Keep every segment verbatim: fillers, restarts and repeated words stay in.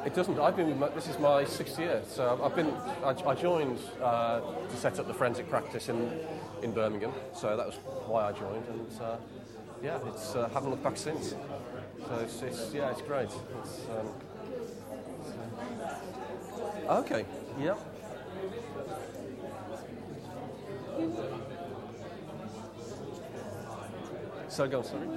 It doesn't. I've been with my, this is my sixth year, so I've been. I, I joined uh, to set up the forensic practice in in Birmingham, so that was why I joined, and uh, yeah, it's uh, haven't looked back since. So it's, it's yeah, it's great. It's, um, so. Okay. Yeah. So go on, sorry.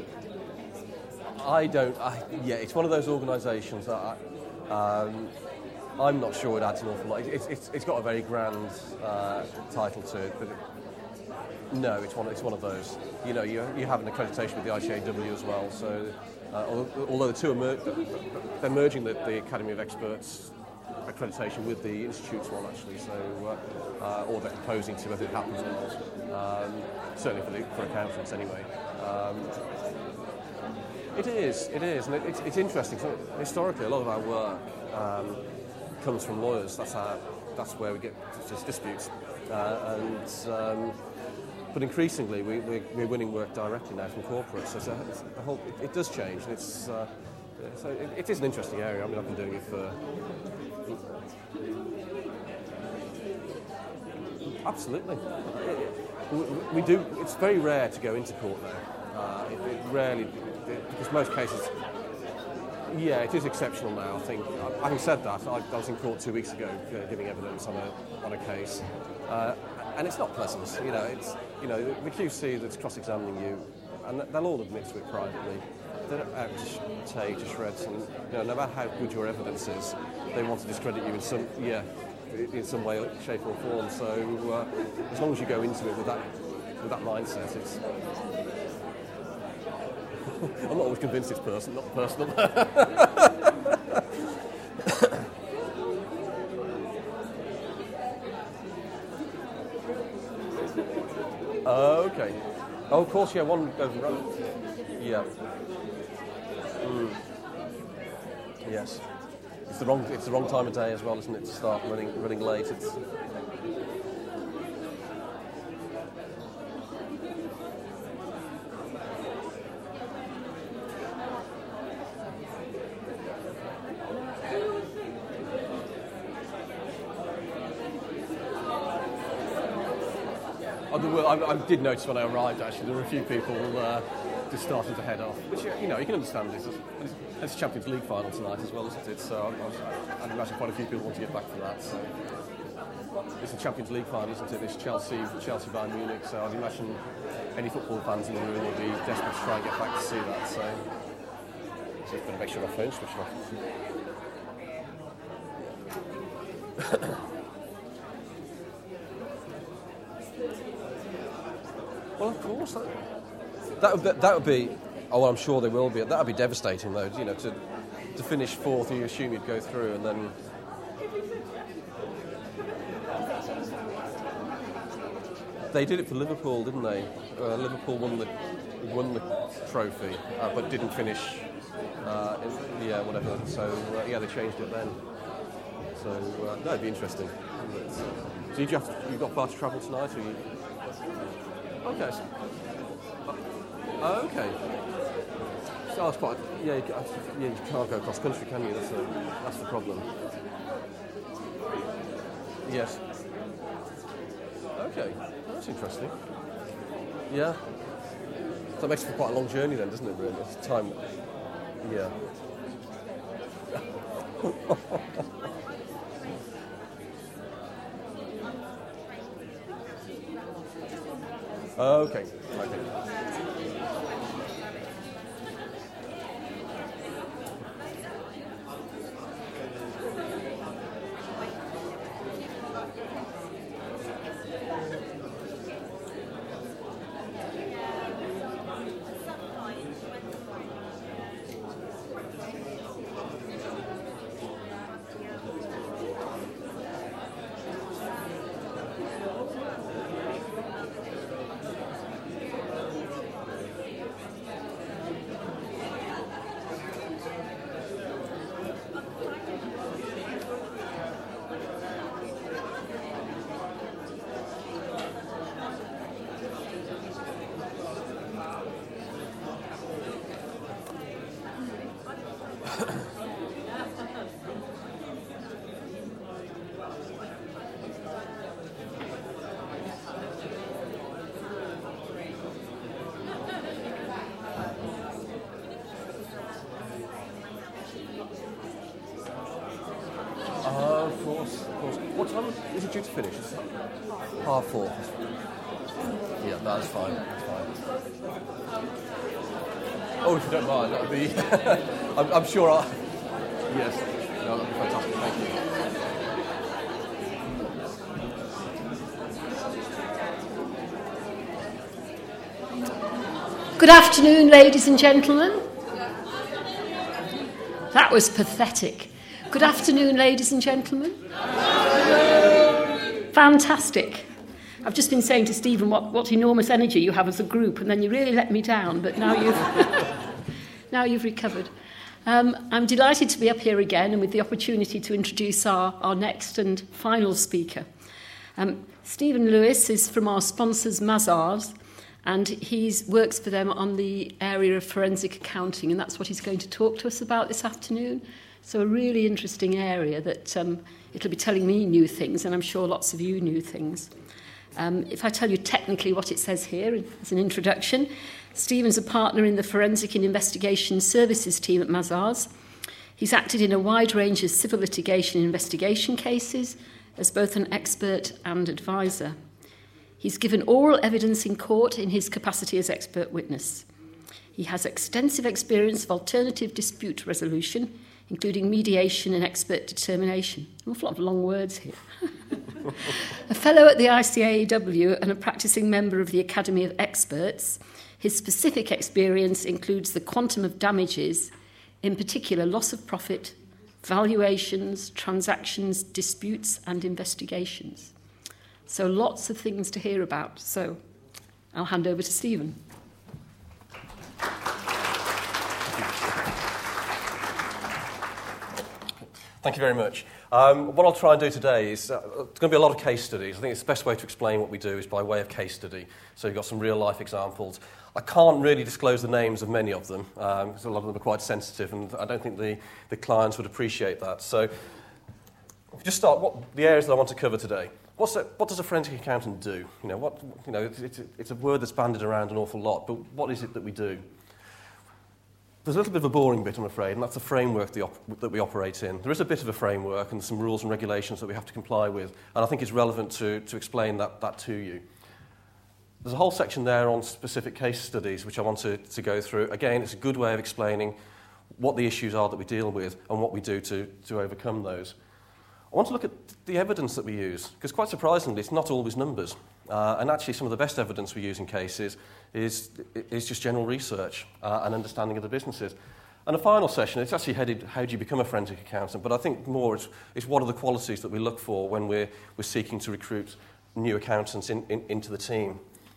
I don't. I, yeah, it's one of those organisations that I, um, I'm not sure it adds an awful lot. It's it's, it's got a very grand uh, title to it, but it, no, it's one. It's one of those. You know, you you have an accreditation with the I C A W as well. So, uh, although, although the two are mer- they're merging the, the Academy of Experts accreditation with the Institute's one actually. So, uh, uh, or they're proposing to, whether it happens or not. Um, certainly for the for accountants anyway. Um, It is, it is, and it, it's, it's interesting. So historically, a lot of our work um, comes from lawyers. That's our, that's where we get just disputes. Uh, and um, but increasingly, we, we, we're winning work directly now from corporates. So it's a, it's a whole, it, it does change, and it's uh, so it, it is an interesting area. I mean, I've been doing it for absolutely. We, we do. It's very rare to go into court now. Uh, it, it rarely. Because most cases, yeah, it is exceptional now. I think. Having said that, I, I was in court two weeks ago uh, giving evidence on a on a case, uh, and it's not pleasant. You know, it's you know the, the Q C that's cross-examining you, and they'll all admit to it privately. They're out to, sh- tear you to shreds, and you know, no matter how good your evidence is, they want to discredit you in some yeah, in some way, shape or form. So uh, as long as you go into it with that with that mindset, it's. I'm not always convinced it's person, not personal. Okay. Oh, of course, yeah, one goes around. Yeah. Mm. Yes. It's the wrong. It's the wrong time of day as well, isn't it? To start running, running late. It's. I, I did notice when I arrived, actually, there were a few people uh, just starting to head off. Which, you know, you can understand this. It's, it's a Champions League final tonight as well, isn't it? So I, I was, I'd imagine quite a few people want to get back for that. So it's a Champions League final, isn't it? It's Chelsea, Chelsea Bayern Munich. So I'd imagine any football fans in the room will be desperate to try and get back to see that. So just got to make sure my phone's switched off. Well, of course, that, that would that would be. Oh, well, I'm sure they will be. That would be devastating, though. You know, to to finish fourth, you assume you'd go through, and then. They did it for Liverpool, didn't they? Uh, Liverpool won the won the trophy, uh, but didn't finish. Uh, in, yeah, whatever. So uh, yeah, they changed it then. So uh, that'd be interesting. So did you have to, you've got far to travel tonight, or you? Okay. Oh, okay. So that's quite. Yeah, you, yeah, you can't go cross country, can you? That's a, that's the problem. Yes. Okay, that's interesting. Yeah. So that makes it for quite a long journey then, doesn't it? Really, it's time. Yeah. Okay. Okay. time is it due to finish? It's half four. Yeah, that's fine. That's fine. Oh, if you don't mind, that would be... I'm, I'm sure I'll... Yes. No, that would be fantastic. Thank you. Good afternoon, ladies and gentlemen. That was pathetic. Good afternoon, ladies and gentlemen. Fantastic. I've just been saying to Stephen what, what enormous energy you have as a group, and then you really let me down, but now you've, now you've recovered. Um, I'm delighted to be up here again and with the opportunity to introduce our, our next and final speaker. Um, Stephen Lewis is from our sponsors, Mazars, and he works for them on the area of forensic accounting, and that's what he's going to talk to us about this afternoon. So a really interesting area that um, it'll be telling me new things, and I'm sure lots of you new things. Um, if I tell you technically what it says here as an introduction, Stephen's a partner in the Forensic and Investigation Services team at Mazars. He's acted in a wide range of civil litigation and investigation cases as both an expert and advisor. He's given oral evidence in court in his capacity as expert witness. He has extensive experience of alternative dispute resolution, including mediation and expert determination. An awful lot of long words here. A fellow at the I C A E W and a practicing member of the Academy of Experts, his specific experience includes the quantum of damages, in particular loss of profit, valuations, transactions, disputes, and investigations. So lots of things to hear about. So I'll hand over to Stephen. Thank you very much. Um, what I'll try and do today is, uh, there's going to be a lot of case studies. I think it's the best way to explain what we do is by way of case study. So you've got some real-life examples. I can't really disclose the names of many of them, um, because a lot of them are quite sensitive, and I don't think the, the clients would appreciate that. So if you just start, what the areas that I want to cover today. What's a, what does a forensic accountant do? You know, what, you know, it's, it's, a, it's a word that's bandied around an awful lot, but what is it that we do? There's a little bit of a boring bit, I'm afraid, and that's the framework the op- that we operate in. There is a bit of a framework and some rules and regulations that we have to comply with, and I think it's relevant to, to explain that, that to you. There's a whole section there on specific case studies, which I want to, to go through. Again, it's a good way of explaining what the issues are that we deal with and what we do to, to overcome those. I want to look at the evidence that we use, because quite surprisingly, it's not always numbers. Uh, and actually, some of the best evidence we use in cases is, is just general research uh, and understanding of the businesses. And the final session, it's actually headed, how do you become a forensic accountant? But I think more it's, it's what are the qualities that we look for when we're, we're seeking to recruit new accountants in, in, into the team.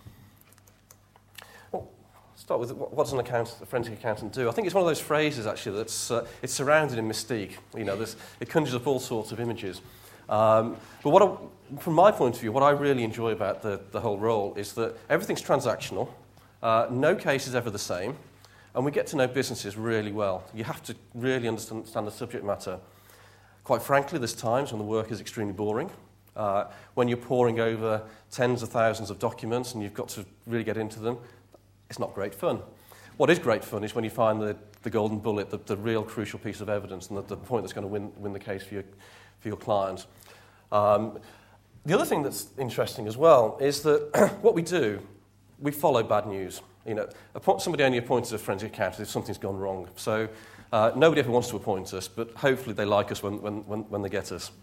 Well, start with what does an accountant, a forensic accountant do? I think it's one of those phrases, actually, that's uh, it's surrounded in mystique. You know, it conjures up all sorts of images. Um, but what I, from my point of view, what I really enjoy about the, the whole role is that everything's transactional, uh, no case is ever the same, and we get to know businesses really well. You have to really understand the subject matter. Quite frankly, there's times when the work is extremely boring, uh, when you're poring over tens of thousands of documents and you've got to really get into them. It's not great fun. What is great fun is when you find the, the golden bullet, the, the real crucial piece of evidence, and the, the point that's going to win, win the case for your, for your client. Um, the other thing that's interesting as well is that what we do, we follow bad news. You know, somebody only appoints a forensic accountant if something's gone wrong. So uh, nobody ever wants to appoint us, but hopefully they like us when, when, when, when they get us.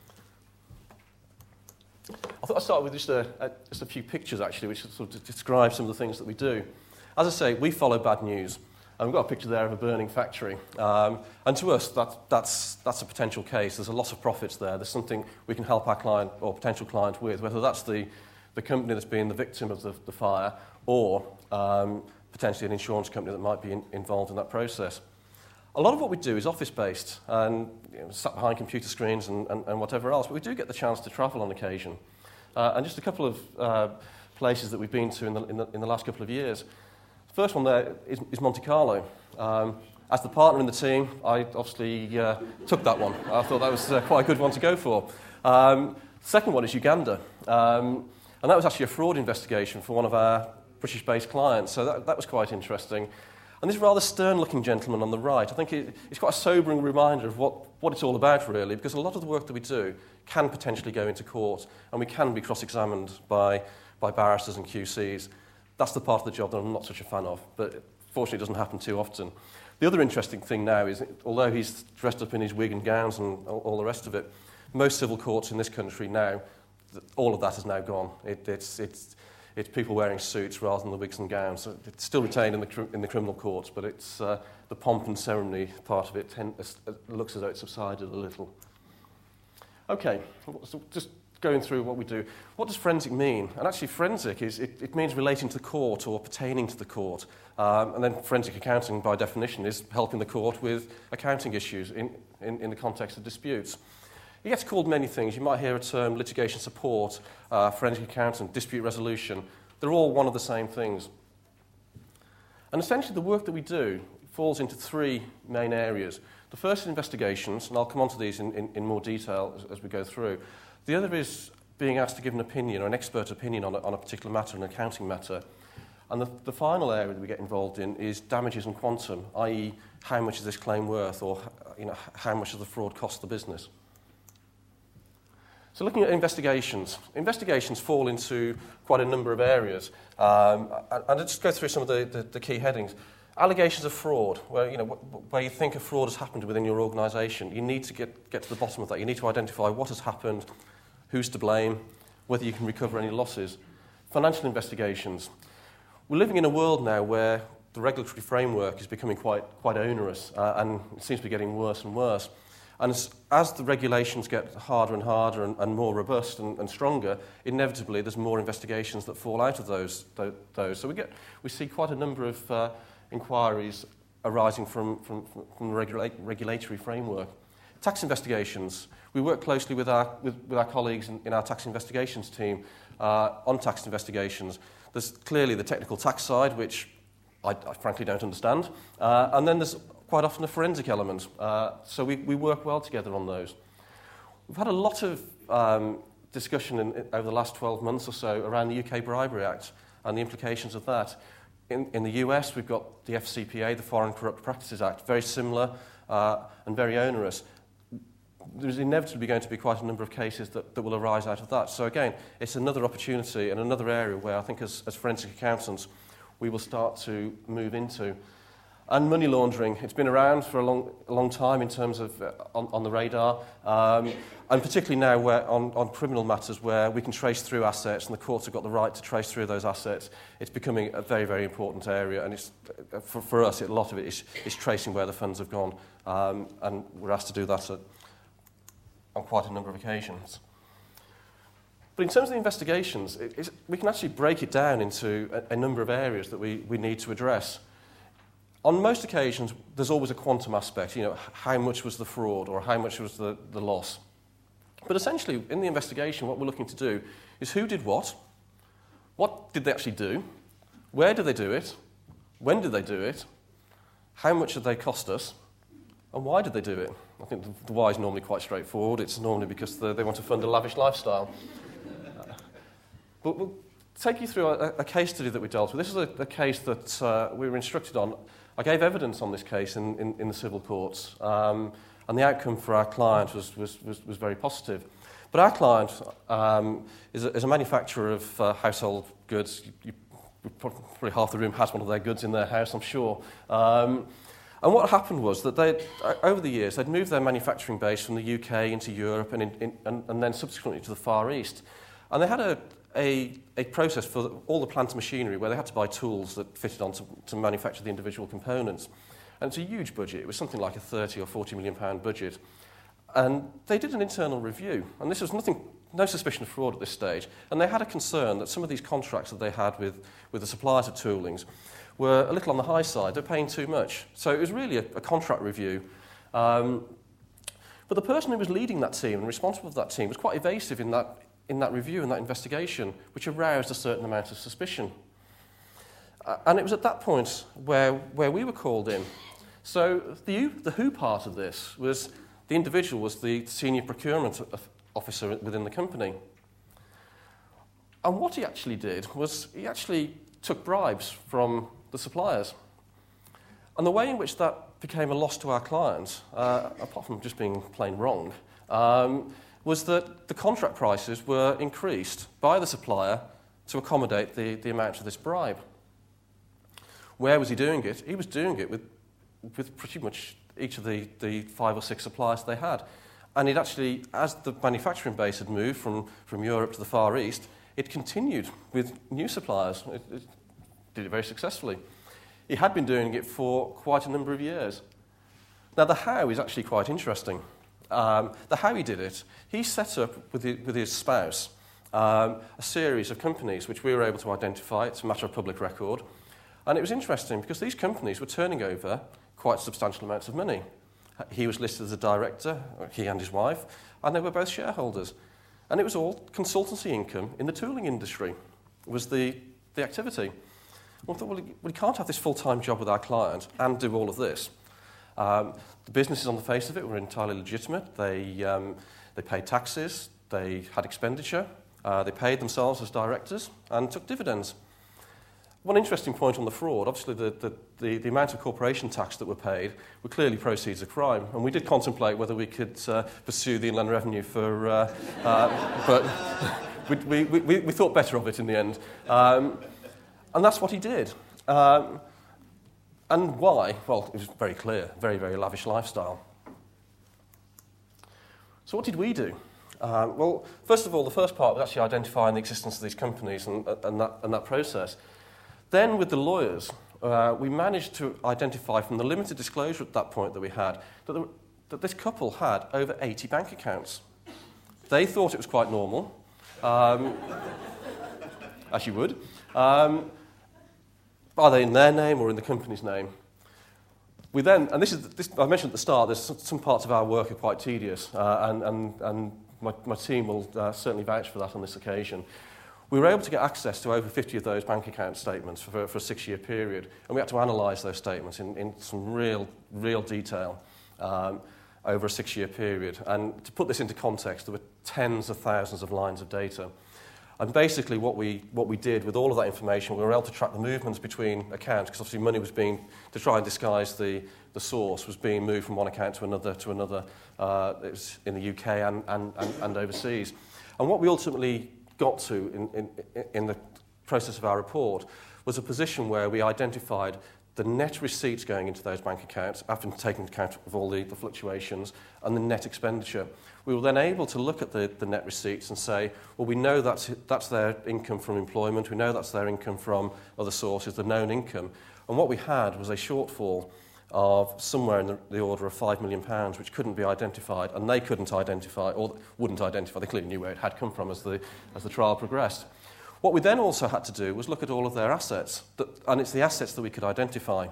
I thought I'd start with just a, a, just a few pictures, actually, which sort of describe some of the things that we do. As I say, we follow bad news. And we've got a picture there of a burning factory. Um, and to us, that, that's, that's a potential case. There's a lot of profits there. There's something we can help our client or potential client with, whether that's the, the company that's been the victim of the, the fire or um, potentially an insurance company that might be in, involved in that process. A lot of what we do is office-based and you know, sat behind computer screens and, and, and whatever else, but we do get the chance to travel on occasion. Uh, and just a couple of uh, places that we've been to in the, in the, in the last couple of years. The first one there is, is Monte Carlo. Um, as the partner in the team, I obviously uh, took that one. I thought that was uh, quite a good one to go for. Um, the second one is Uganda. Um, and that was actually a fraud investigation for one of our British-based clients, so that, that was quite interesting. And this rather stern-looking gentleman on the right, I think it, it's quite a sobering reminder of what, what it's all about, really, because a lot of the work that we do can potentially go into court, and we can be cross-examined by, by barristers and Q Cs. That's the part of the job that I'm not such a fan of, but fortunately it doesn't happen too often. The other interesting thing now is, although he's dressed up in his wig and gowns and all, all the rest of it, most civil courts in this country now, all of that is now gone. It, it's, it's, it's people wearing suits rather than the wigs and gowns. It's still retained in the, in the criminal courts, but it's uh, the pomp and ceremony part of it tend, uh, looks as though it's subsided a little. Okay, so just going through what we do. What does forensic mean? And actually forensic, is it, it means relating to the court or pertaining to the court. Um, and then forensic accounting, by definition, is helping the court with accounting issues in, in, in the context of disputes. It gets called many things. You might hear a term, litigation support, uh, forensic accountant, dispute resolution. They're all one of the same things. And essentially the work that we do falls into three main areas. The first is investigations, and I'll come on to these in, in, in more detail as, as we go through. The other is being asked to give an opinion, or an expert opinion on a, on a particular matter, an accounting matter. And the, the final area that we get involved in is damages and quantum, that is how much is this claim worth, or you know, how much does the fraud cost the business. So looking at investigations, investigations fall into quite a number of areas. Um, and I'll just go through some of the, the, the key headings. Allegations of fraud, where, you know, where you think a fraud has happened within your organisation. You need to get, get to the bottom of that. You need to identify what has happened, who's to blame, whether you can recover any losses. Financial investigations. We're living in a world now where the regulatory framework is becoming quite, quite onerous, uh, and it seems to be getting worse and worse. And as, as the regulations get harder and harder and, and more robust and, and stronger, inevitably there's more investigations that fall out of those. those. So we get we see quite a number of uh, inquiries arising from, from, from the regula- regulatory framework. Tax investigations. We work closely with our, with, with our colleagues in, in our tax investigations team uh, on tax investigations. There's clearly the technical tax side, which I, I frankly don't understand. Uh, and then there's quite often a forensic element. Uh, so we, we work well together on those. We've had a lot of um, discussion in, in, over the last twelve months or so around the U K Bribery Act and the implications of that. In, in the U S, we've got the F C P A, the Foreign Corrupt Practices Act, very similar uh, and very onerous. There's inevitably going to be quite a number of cases that, that will arise out of that. So again, it's another opportunity and another area where I think as, as forensic accountants we will start to move into. And money laundering, it's been around for a long, a long time in terms of uh, on, on the radar, um, and particularly now where on, on criminal matters where we can trace through assets and the courts have got the right to trace through those assets. It's becoming a very, very important area, and it's, for, for us, a lot of it is, is tracing where the funds have gone, um, and we're asked to do that at, on quite a number of occasions. But in terms of the investigations, it, it's, we can actually break it down into a, a number of areas that we, we need to address. On most occasions, there's always a quantum aspect, you know, how much was the fraud or how much was the, the loss. But essentially, in the investigation, what we're looking to do is who did what, what did they actually do, where did they do it, when did they do it, how much did they cost us, and why did they do it? I think the, the why is normally quite straightforward. It's normally because the, they want to fund a lavish lifestyle. Uh, but we'll take you through a, a case study that we dealt with. This is a, a case that uh, we were instructed on. I gave evidence on this case in, in, in the civil courts, um, and the outcome for our client was, was, was, was very positive. But our client um, is, a, is a manufacturer of uh, household goods. You, you, probably half the room has one of their goods in their house, I'm sure. Um, and what happened was that they, over the years, they'd moved their manufacturing base from the U K into Europe and, in, in, and, and then subsequently to the Far East. And they had a A, a process for the, all the plant machinery where they had to buy tools that fitted on to, to manufacture the individual components. And it's a huge budget. It was something like a thirty or forty million pound budget. And they did an internal review. And this was nothing, no suspicion of fraud at this stage. And they had a concern that some of these contracts that they had with, with the suppliers of toolings were a little on the high side. They're paying too much. So it was really a, a contract review. Um, but the person who was leading that team and responsible for that team was quite evasive in that in that review and that investigation, which aroused a certain amount of suspicion. Uh, and it was at that point where, where we were called in. So the, the who part of this was the individual was the senior procurement officer within the company. And what he actually did was he actually took bribes from the suppliers. And the way in which that became a loss to our clients, uh, apart from just being plain wrong, um, was that the contract prices were increased by the supplier to accommodate the, the amount of this bribe. Where was he doing it? He was doing it with, with pretty much each of the, the five or six suppliers they had. And it actually, as the manufacturing base had moved from, from Europe to the Far East, it continued with new suppliers. It, it did it very successfully. He had been doing it for quite a number of years. Now, the how is actually quite interesting. Um, the how he did it, he set up with, the, with his spouse um, a series of companies which we were able to identify. It's a matter of public record. And it was interesting because these companies were turning over quite substantial amounts of money. He was listed as a director, he and his wife, and they were both shareholders. And it was all consultancy income in the tooling industry was the, the activity. Well, I thought, well, we can't have this full-time job with our client and do all of this. Um, the businesses on the face of it were entirely legitimate. They, um, they paid taxes, they had expenditure, uh, they paid themselves as directors and took dividends. One interesting point on the fraud, obviously the, the, the, the amount of corporation tax that were paid were clearly proceeds of crime, and we did contemplate whether we could uh, pursue the Inland Revenue for, uh, uh, but we, we, we, we thought better of it in the end. Um, and that's what he did. Um, and why? Well, it was very clear, very, very lavish lifestyle. So what did we do? Uh, well, first of all, the first part was actually identifying the existence of these companies and, and, that, and that process. Then, with the lawyers, uh, we managed to identify from the limited disclosure at that point that we had that, the, that this couple had over eighty bank accounts. They thought it was quite normal, um, as you would. Um, are they in their name or in the company's name? We then, and this is this, I mentioned at the start, there's some, some parts of our work are quite tedious, uh, and, and, and my, my team will uh, certainly vouch for that on this occasion. We were able to get access to over fifty of those bank account statements for, for a six-year period, and we had to analyse those statements in, in some real, real detail um, over a six-year period. And to put this into context, there were tens of thousands of lines of data. And basically what we, what we did with all of that information, we were able to track the movements between accounts, because obviously money was being, to try and disguise the, the source, was being moved from one account to another to another. Uh, it was in the U K and, and, and, and overseas. And what we ultimately got to in, in, in the process of our report was a position where we identified the net receipts going into those bank accounts after taking account of all the, the fluctuations and the net expenditure. We were then able to look at the, the net receipts and say, well, we know that's, that's their income from employment, we know that's their income from other sources, the known income. And what we had was a shortfall of somewhere in the, the order of five million pounds, which couldn't be identified, and they couldn't identify, or wouldn't identify, they clearly knew where it had come from as the, as the trial progressed. What we then also had to do was look at all of their assets, that, and it's the assets that we could identify.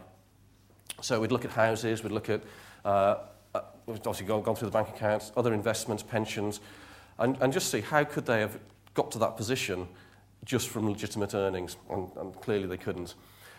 So we'd look at houses, we'd look at, uh, uh, we've obviously gone, gone through the bank accounts, other investments, pensions, and, and just see how could they have got to that position just from legitimate earnings, and, and clearly they couldn't.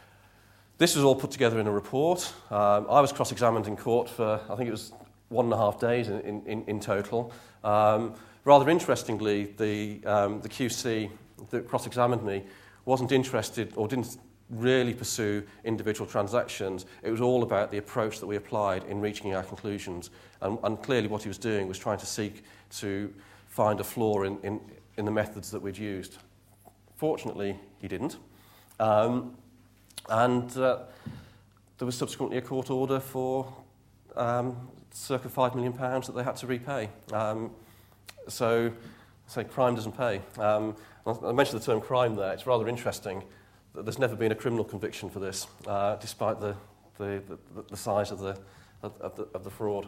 This was all put together in a report. Um, I was cross-examined in court for, I think it was one and a half days in, in, in total. Um, rather interestingly, the, um, the Q C that cross-examined me wasn't interested or didn't really pursue individual transactions. It was all about the approach that we applied in reaching our conclusions. And, and clearly what he was doing was trying to seek to find a flaw in, in, in the methods that we'd used. Fortunately, he didn't. Um, And uh, there was subsequently a court order for um, circa five million pounds that they had to repay. Um, so, say, crime doesn't pay. Um, I mentioned the term crime there. It's rather interesting that there's never been a criminal conviction for this, uh, despite the, the, the, the size of the, of, the, of the fraud.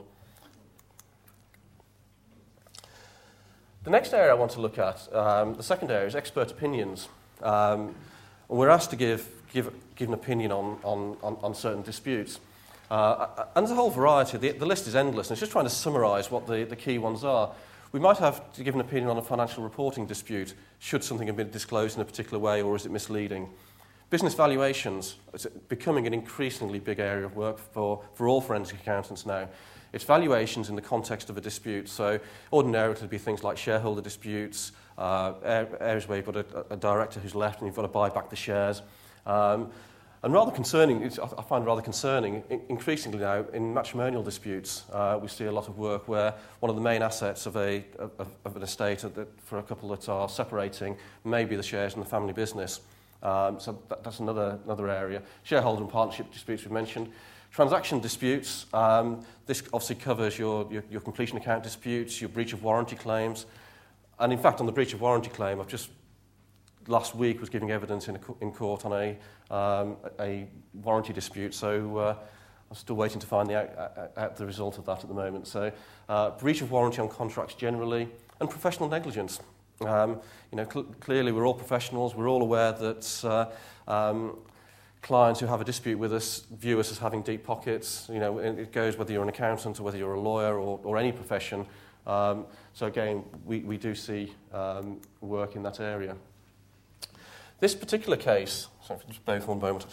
The next area I want to look at, um, the second area, is expert opinions. Um, and we're asked to give Give, give an opinion on, on, on, on certain disputes. Uh, and there's a whole variety. The, the list is endless, and it's just trying to summarise what the, the key ones are. We might have to give an opinion on a financial reporting dispute. Should something have been disclosed in a particular way, or is it misleading? Business valuations is becoming an increasingly big area of work for, for all forensic accountants now. It's valuations in the context of a dispute. So ordinarily it would be things like shareholder disputes, uh, areas where you've got a, a director who's left and you've got to buy back the shares. Um, And rather concerning, it's, I find rather concerning, increasingly now in matrimonial disputes, uh, we see a lot of work where one of the main assets of, a, of, of an estate that for a couple that are separating may be the shares in the family business. Um, so that, that's another, another area. Shareholder and partnership disputes we mentioned. Transaction disputes, um, this obviously covers your, your, your completion account disputes, your breach of warranty claims. And in fact, on the breach of warranty claim, I've just last week was giving evidence in, a, in court on a, um, a warranty dispute, so uh, I'm still waiting to find the, out, out the result of that at the moment. So uh, breach of warranty on contracts generally, and professional negligence. Um, you know, cl- clearly we're all professionals, we're all aware that uh, um, clients who have a dispute with us view us as having deep pockets. You know, it goes whether you're an accountant or whether you're a lawyer or, or any profession. Um, so again, we, we do see um, work in that area. This particular case, sorry, just bear with one moment,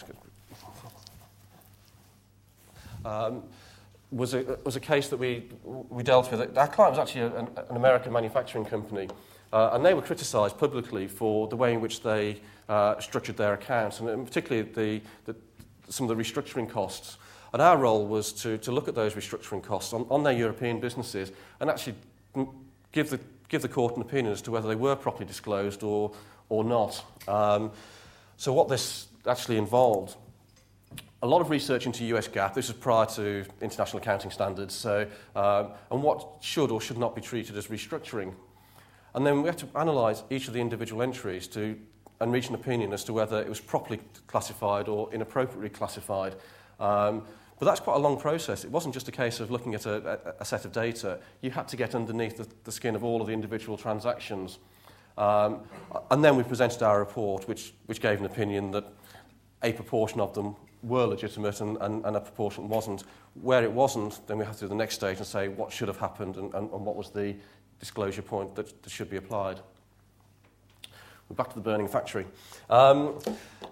um, was a was a case that we we dealt with. Our client was actually an, an American manufacturing company, uh, and they were criticised publicly for the way in which they uh, structured their accounts, and particularly the, the some of the restructuring costs. And our role was to to look at those restructuring costs on, on their European businesses and actually give the give the court an opinion as to whether they were properly disclosed or. or not. Um, so what this actually involved, a lot of research into U S GAAP. This is prior to international accounting standards, so, um, and what should or should not be treated as restructuring. And then we had to analyse each of the individual entries to, and reach an opinion as to whether it was properly classified or inappropriately classified. Um, but that's quite a long process. It wasn't just a case of looking at a, a, a set of data. You had to get underneath the, the skin of all of the individual transactions. Um, and then we presented our report, which, which gave an opinion that a proportion of them were legitimate and, and, and a proportion wasn't. Where it wasn't, then we have to do the next stage and say what should have happened and, and, and what was the disclosure point that, that should be applied. We're back to the burning factory. Um,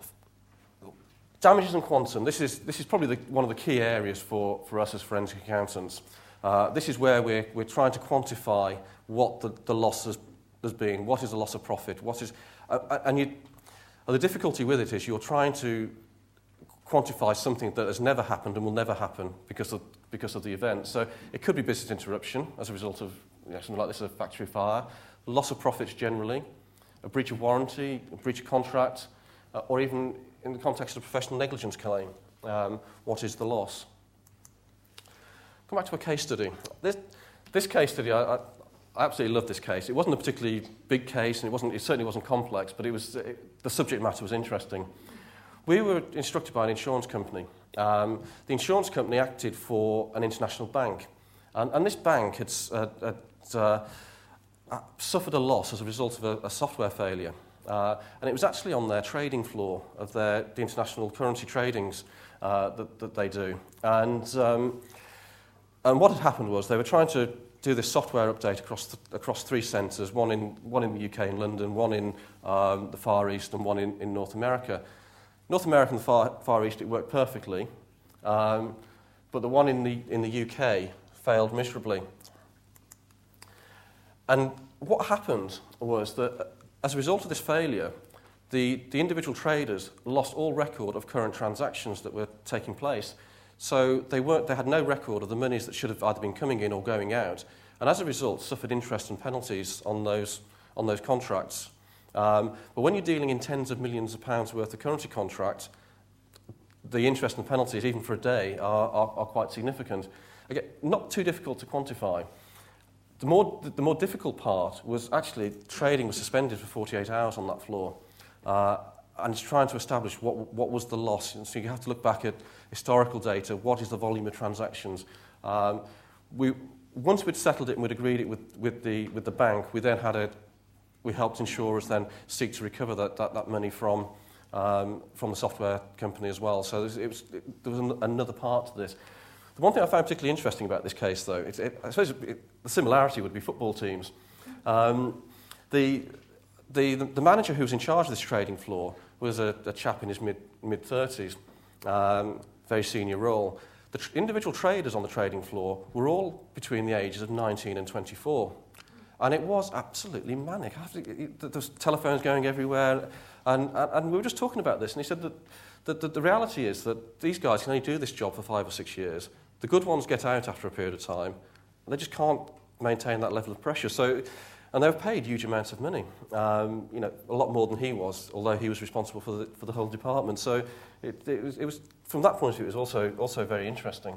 damages and quantum. This is, this is probably the, one of the key areas for, for us as forensic accountants. Uh, this is where we're, we're trying to quantify what the, the loss has as being, what is the loss of profit, what is, uh, and you, uh, the difficulty with it is you're trying to quantify something that has never happened and will never happen because of, because of the event. So it could be business interruption as a result of you know, something like this, a factory fire, loss of profits generally, a breach of warranty, a breach of contract, uh, or even in the context of professional negligence claim, um, what is the loss? Come back to a case study. This, this case study, I, I I absolutely love this case. It wasn't a particularly big case, and it wasn't. It certainly wasn't complex, but it was it, the subject matter was interesting. We were instructed by an insurance company. Um, the insurance company acted for an international bank, and, and this bank had, uh, had uh, suffered a loss as a result of a, a software failure, uh, and it was actually on their trading floor of their the international currency tradings uh, that, that they do. And um, and what had happened was they were trying to do this software update across th- across three centres, one in one in the U K in London, one in um, the Far East, and one in, in North America. North America and the Far, Far East, it worked perfectly, um, but the one in the in the U K failed miserably. And what happened was that as a result of this failure, the, the individual traders lost all record of current transactions that were taking place. So they weren't, they had no record of the monies that should have either been coming in or going out, and as a result suffered interest and penalties on those, on those contracts. Um, but when you're dealing in tens of millions of pounds worth of currency contracts, the interest and penalties, even for a day, are, are, are quite significant. Again, not too difficult to quantify. The more, the more difficult part was actually trading was suspended for forty-eight hours on that floor. Uh, and it's trying to establish what, what was the loss. And so you have to look back at historical data. What is the volume of transactions? Um, we, once we'd settled it and we'd agreed it with, with, the, with the bank, we then had a, we helped insurers then seek to recover that, that, that money from, um, from the software company as well. So it was, it, there was an, another part to this. The one thing I found particularly interesting about this case, though, it, it, I suppose it, the similarity would be football teams. Um, the, the, the manager who was in charge of this trading floor was a, a chap in his mid, mid-thirties, um, very senior role. The tr- individual traders on the trading floor were all between the ages of nineteen and twenty-four. And it was absolutely manic. I have to, it, there was telephones going everywhere. And, and, and we were just talking about this, and he said that the, the, the reality is that these guys can only do this job for five or six years. The good ones get out after a period of time, and they just can't maintain that level of pressure. So, and they were paid huge amounts of money, um, you know, a lot more than he was, although he was responsible for the, for the whole department. So it, it, was, it was, from that point of view, it was also, also very interesting.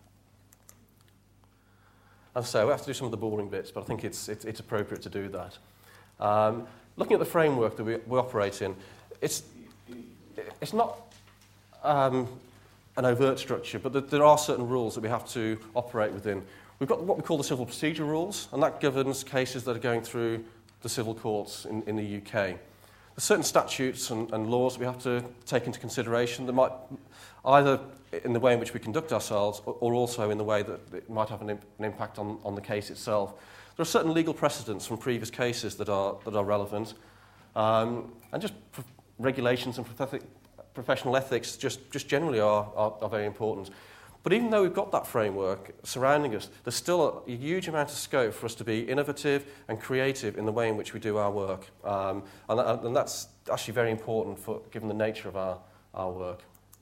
As I say, we have to do some of the boring bits, but I think it's, it, it's appropriate to do that. Um, looking at the framework that we, we operate in, it's, it's not um, an overt structure, but there are certain rules that we have to operate within. We've got what we call the civil procedure rules, and that governs cases that are going through the civil courts in, in the U K. There's certain statutes and, and laws we have to take into consideration that might, either in the way in which we conduct ourselves or, or also in the way that it might have an, imp- an impact on, on the case itself. There are certain legal precedents from previous cases that are, that are relevant, um, and just pr- regulations and prof- professional ethics just, just generally are, are, are very important. But even though we've got that framework surrounding us, there's still a, a huge amount of scope for us to be innovative and creative in the way in which we do our work. Um, and, and that's actually very important for, given the nature of our, our work.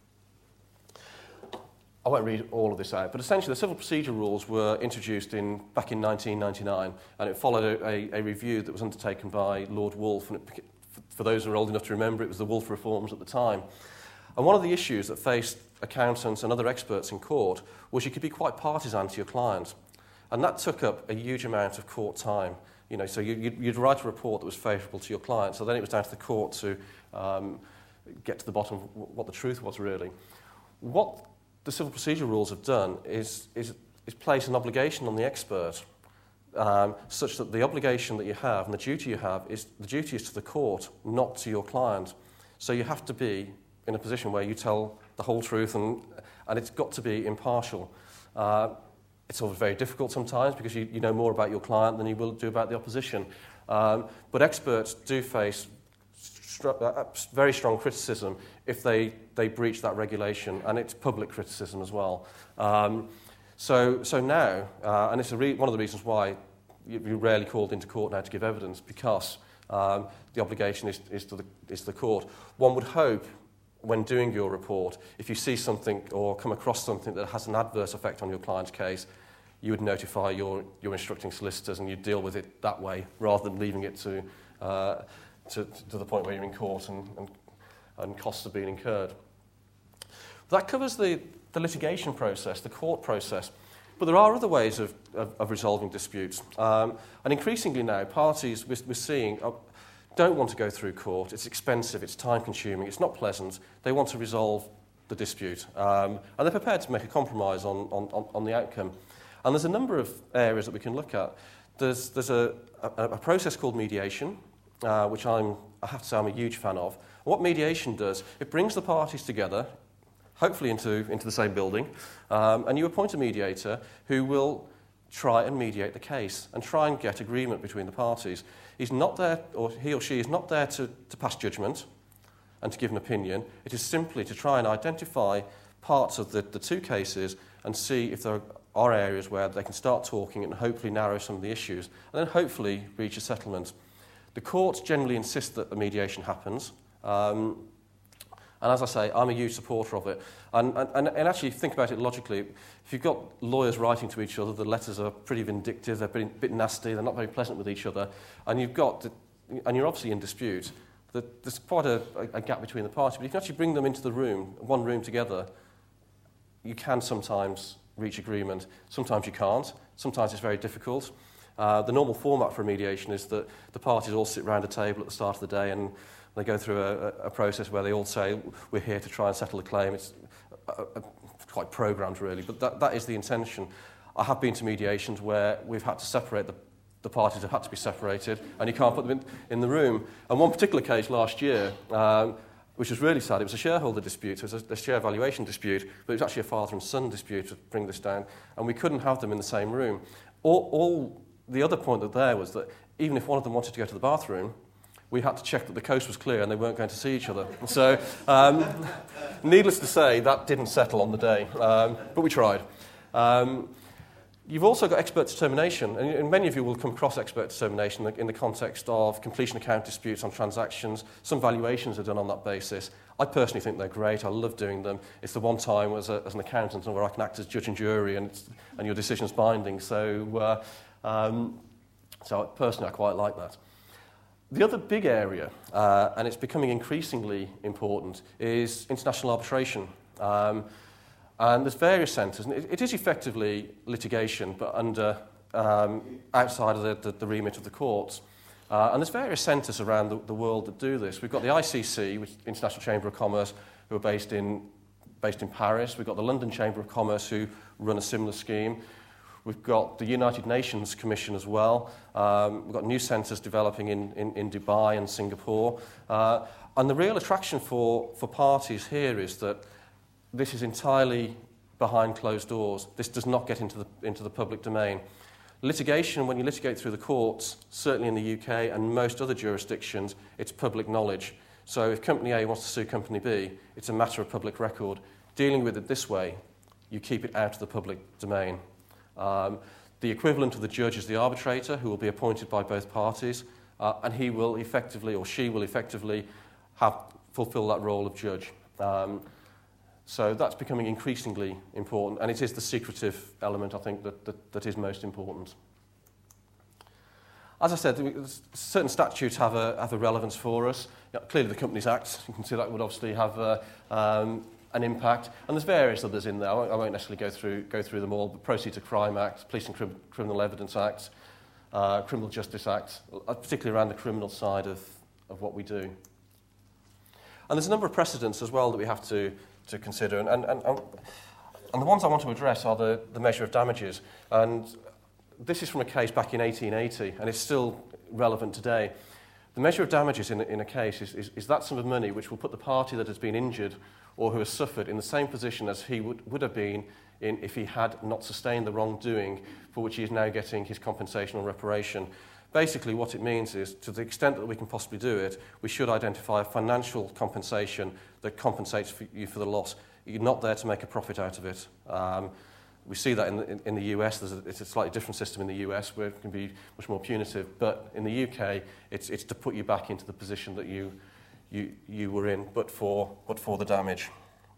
I won't read all of this out, but essentially the civil procedure rules were introduced in, back in nineteen ninety-nine, and it followed a, a review that was undertaken by Lord Woolf. And it, for those who are old enough to remember, it was the Woolf reforms at the time. And one of the issues that faced accountants and other experts in court was you could be quite partisan to your client. And that took up a huge amount of court time. You know, so you, you'd, you'd write a report that was favourable to your client, so then it was down to the court to um, get to the bottom of what the truth was really. What the civil procedure rules have done is, is, is place an obligation on the expert, um, such that the obligation that you have and the duty you have is the duty is to the court, not to your client. So you have to be in a position where you tell the whole truth, and, and it's got to be impartial. Uh, it's always very difficult sometimes because you, you know more about your client than you will do about the opposition. Um, but experts do face str- uh, very strong criticism if they, they breach that regulation, and it's public criticism as well. Um, so, so now, uh, and it's a re- one of the reasons why you, you're rarely called into court now to give evidence, because um, the obligation is, is, to the, is to the court. One would hope, when doing your report, if you see something or come across something that has an adverse effect on your client's case, you would notify your, your instructing solicitors and you'd deal with it that way, rather than leaving it to, uh, to, to the point where you're in court and, and, and costs are being incurred. That covers the, the litigation process, the court process. But there are other ways of, of, of resolving disputes. Um, and increasingly now, parties we're, we're seeing are, don't want to go through court. It's expensive, it's time-consuming, it's not pleasant. They want to resolve the dispute. Um, and they're prepared to make a compromise on, on, on the outcome. And there's a number of areas that we can look at. There's, there's a, a, a process called mediation, uh, which I'm, I have to say I'm a huge fan of. And what mediation does, it brings the parties together, hopefully into, into the same building, um, and you appoint a mediator who will try and mediate the case and try and get agreement between the parties. He's not there, or he or she is not there to, to pass judgment and to give an opinion. It is simply to try and identify parts of the, the two cases and see if there are areas where they can start talking and hopefully narrow some of the issues, and then hopefully reach a settlement. The courts generally insist that the mediation happens. Um, And as I say, I'm a huge supporter of it. And, and, and actually, think about it logically. If you've got lawyers writing to each other, the letters are pretty vindictive, they're a bit nasty, they're not very pleasant with each other, and you've got, the, and you're obviously in dispute, the, there's quite a, a gap between the parties. But if you can actually bring them into the room, one room together, you can sometimes reach agreement. Sometimes you can't. Sometimes it's very difficult. Uh, the normal format for a mediation is that the parties all sit round a table at the start of the day and they go through a, a process where they all say, we're here to try and settle a claim. It's a, a, quite programmed, really, but that, that is the intention. I have been to mediations where we've had to separate, the, the parties have had to be separated, and you can't put them in, in the room. And one particular case last year, um, which was really sad, it was a shareholder dispute, it was a, a share valuation dispute, but it was actually a father and son dispute to bring this down, and we couldn't have them in the same room. All, all the other point that there was that even if one of them wanted to go to the bathroom, we had to check that the coast was clear and they weren't going to see each other. So, um, needless to say, that didn't settle on the day, um, but we tried. Um, you've also got expert determination, and, and many of you will come across expert determination in the, in the context of completion account disputes on transactions. Some valuations are done on that basis. I personally think they're great. I love doing them. It's the one time as, a, as an accountant where I can act as judge and jury, and, it's, and your decision's binding. So, uh, um, so personally, I quite like that. The other big area, uh, and it's becoming increasingly important, is international arbitration. Um, and there's various centres, and it, it is effectively litigation, but under um, outside of the, the, the remit of the courts. Uh, and there's various centres around the, the world that do this. We've got the I C C, which is the International Chamber of Commerce, who are based in, based in Paris. We've got the London Chamber of Commerce, who run a similar scheme. We've got the United Nations Commission as well. Um, we've got new centres developing in, in, in Dubai and Singapore. Uh, and the real attraction for, for parties here is that this is entirely behind closed doors. This does not get into the, into the public domain. Litigation, when you litigate through the courts, certainly in the U K and most other jurisdictions, it's public knowledge. So if Company A wants to sue Company B, it's a matter of public record. Dealing with it this way, you keep it out of the public domain. Um, the equivalent of the judge is the arbitrator, who will be appointed by both parties, uh, and he will effectively, or she will effectively, have fulfill that role of judge. Um, So that's becoming increasingly important, and it is the secretive element, I think, that, that, that is most important. As I said, certain statutes have a, have a relevance for us. You know, clearly, the Companies Act, you can see that would obviously have a, um, an impact, and there's various others in there. I won't, I won't necessarily go through, go through them all. The Proceeds to Crime Act, Police and Crim- Criminal Evidence Act, uh, Criminal Justice Act, particularly around the criminal side of, of what we do. And there's a number of precedents as well that we have to to consider, and, and, and, and the ones I want to address are the, the measure of damages. And this is from a case back in eighteen eighty, and it's still relevant today. The measure of damages in, in a case is, is, is that sum of money which will put the party that has been injured or who has suffered in the same position as he would, would have been in if he had not sustained the wrongdoing for which he is now getting his compensation or reparation. Basically, what it means is, to the extent that we can possibly do it, we should identify a financial compensation that compensates for you for the loss. You're not there to make a profit out of it. Um, we see that in the, in, in the U S. There's a, it's a slightly different system in the U S where it can be much more punitive. But in the U K, it's, it's to put you back into the position that you, you, you were in, but for, but for the damage.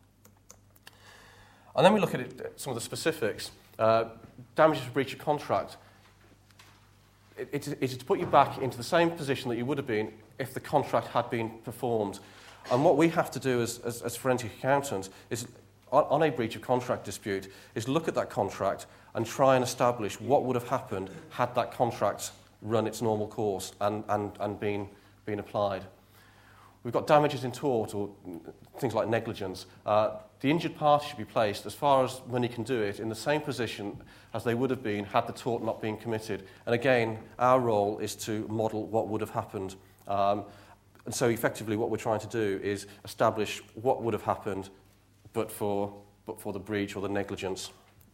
And then we look at it, some of the specifics. Uh, damages for breach of contract. It, it is to put you back into the same position that you would have been if the contract had been performed. And what we have to do as, as, as forensic accountants is, on, on a breach of contract dispute, is look at that contract and try and establish what would have happened had that contract run its normal course and, and, and been, been applied. We've got damages in tort, or things like negligence. Uh, the injured party should be placed, as far as money can do it, in the same position as they would have been had the tort not been committed. And again, our role is to model what would have happened. Um, and so effectively what we're trying to do is establish what would have happened but for, but for the breach or the negligence.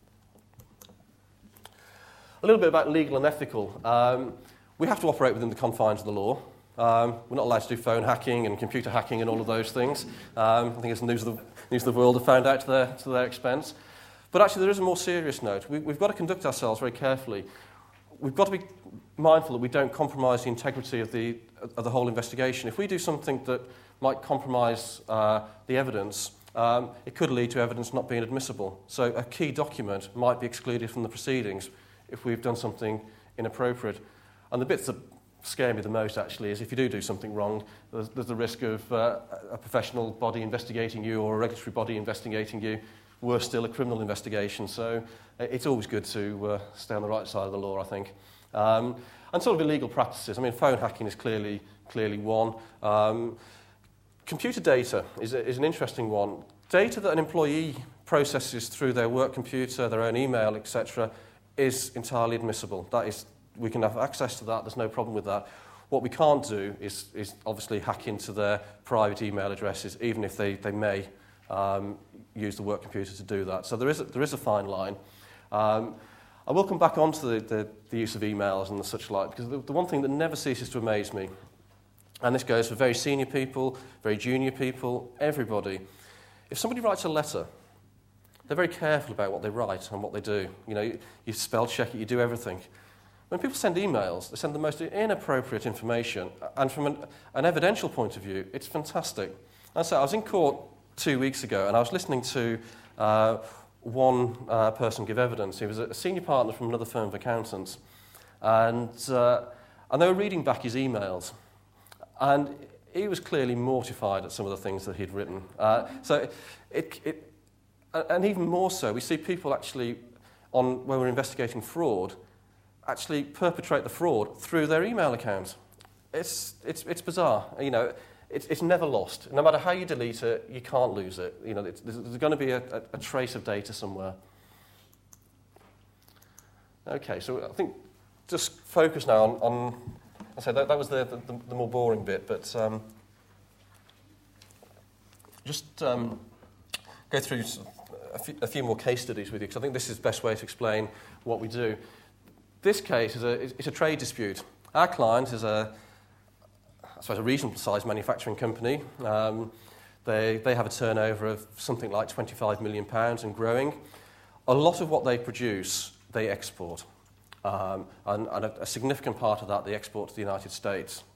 A little bit about legal and ethical. Um, we have to operate within the confines of the law. Um, we're not allowed to do phone hacking and computer hacking and all of those things. Um, I think it's news of the, news of the world have found out to their, to their expense. But actually there is a more serious note. We, we've got to conduct ourselves very carefully. We've got to be mindful that we don't compromise the integrity of the, of the whole investigation. If we do something that might compromise uh, the evidence, um, it could lead to evidence not being admissible. So a key document might be excluded from the proceedings if we've done something inappropriate. And the bits that scare me the most, actually, is if you do do something wrong, there's, there's the risk of uh, a professional body investigating you or a regulatory body investigating you. Worse still, a criminal investigation. So it's always good to uh, stay on the right side of the law, I think. Um, and sort of illegal practices. I mean, phone hacking is clearly clearly one. Um, computer data is, a, is an interesting one. Data that an employee processes through their work computer, their own email, et cetera, is entirely admissible. That is, we can have access to that. There's no problem with that. What we can't do is, is obviously hack into their private email addresses, even if they, they may um, use the work computer to do that. So there is a, there is a fine line. Um, I will come back onto the, the, the use of emails and the such like, because the, the one thing that never ceases to amaze me, and this goes for very senior people, very junior people, everybody, if somebody writes a letter, they're very careful about what they write and what they do. You know, you, you spell check it, you do everything. When people send emails, they send the most inappropriate information, and from an, an evidential point of view, it's fantastic. And so I was in court two weeks ago, and I was listening to uh, one uh, person give evidence. He was a senior partner from another firm of accountants, and uh, and they were reading back his emails, and he was clearly mortified at some of the things that he'd written. Uh, so, it, it, and even more so, we see people actually, on when we're investigating fraud, actually perpetrate the fraud through their email account. It's it's it's bizarre, you know. It's it's never lost. No matter how you delete it, you can't lose it. You know, it's, there's, there's going to be a, a, a trace of data somewhere. Okay, so I think just focus now on. on I say that, that was the, the, the more boring bit, but um, just um, go through a few, a few more case studies with you, because I think this is the best way to explain what we do. This case is a, is a trade dispute. Our client is a, I suppose, a reasonable-sized manufacturing company. Um, they, they have a turnover of something like twenty-five million pounds and growing. A lot of what they produce, they export. Um, and, and a, a significant part of that they export to the United States.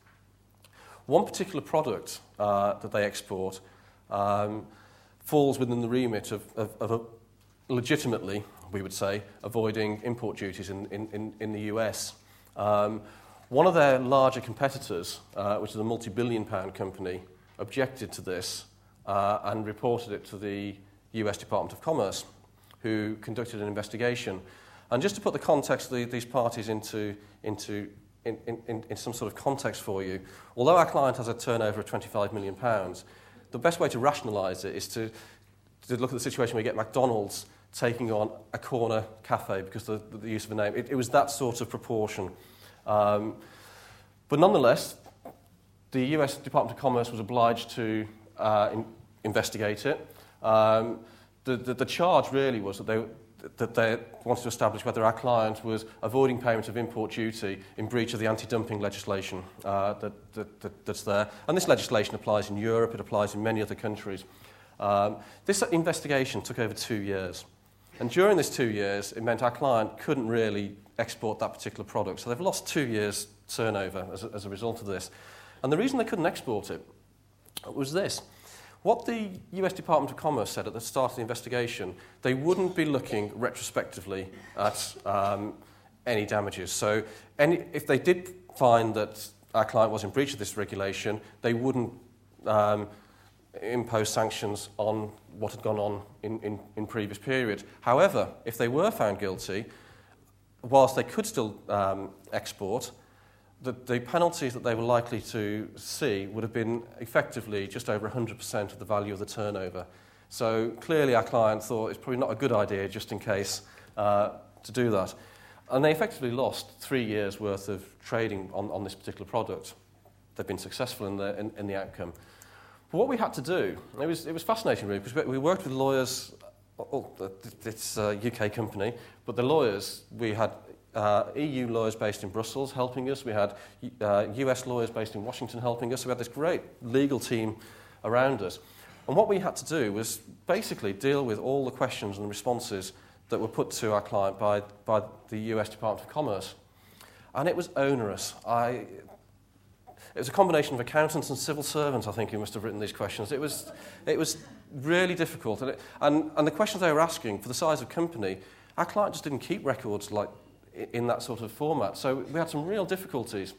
One particular product uh, that they export um, falls within the remit of, of, of a, legitimately, we would say, avoiding import duties in, in, in the U S. Um, one of their larger competitors, uh, which is a multi-billion pound company, objected to this uh, and reported it to the U S Department of Commerce, who conducted an investigation. And just to put the context of the, these parties into, into in, in, in some sort of context for you, although our client has a turnover of twenty-five million pounds, the best way to rationalise it is to, to look at the situation where you get McDonald's taking on a corner cafe because of the, the use of a name. It, it was that sort of proportion. Um, but nonetheless, the U S Department of Commerce was obliged to uh, in, investigate it. Um, the, the, the charge really was that they that they wanted to establish whether our client was avoiding payment of import duty in breach of the anti-dumping legislation uh, that, that, that, that's there. And this legislation applies in Europe, it applies in many other countries. Um, this investigation took over two years. And during this two years, it meant our client couldn't really export that particular product. So they've lost two years' turnover as a, as a result of this. And the reason they couldn't export it was this. What the U S Department of Commerce said at the start of the investigation, they wouldn't be looking retrospectively at um, any damages. So any, if they did find that our client was in breach of this regulation, they wouldn't um, impose sanctions on what had gone on in, in, in previous periods. However, if they were found guilty, whilst they could still um, export, The, the penalties that they were likely to see would have been effectively just over one hundred percent of the value of the turnover. So clearly our client thought it's probably not a good idea just in case uh, to do that. And they effectively lost three years' worth of trading on, on this particular product. They've been successful in the, in, in the outcome. But what we had to do, it was, it was fascinating really, because we worked with lawyers, oh, it's a U K company, but the lawyers, we had Uh, E U lawyers based in Brussels helping us. We had uh, U S lawyers based in Washington helping us. So we had this great legal team around us. And what we had to do was basically deal with all the questions and responses that were put to our client by, by the U S Department of Commerce. And it was onerous. I, it was a combination of accountants and civil servants, I think, who must have written these questions. It was, it was really difficult. And, it, and, and the questions they were asking, for the size of company, our client just didn't keep records like in that sort of format. So we had some real difficulties.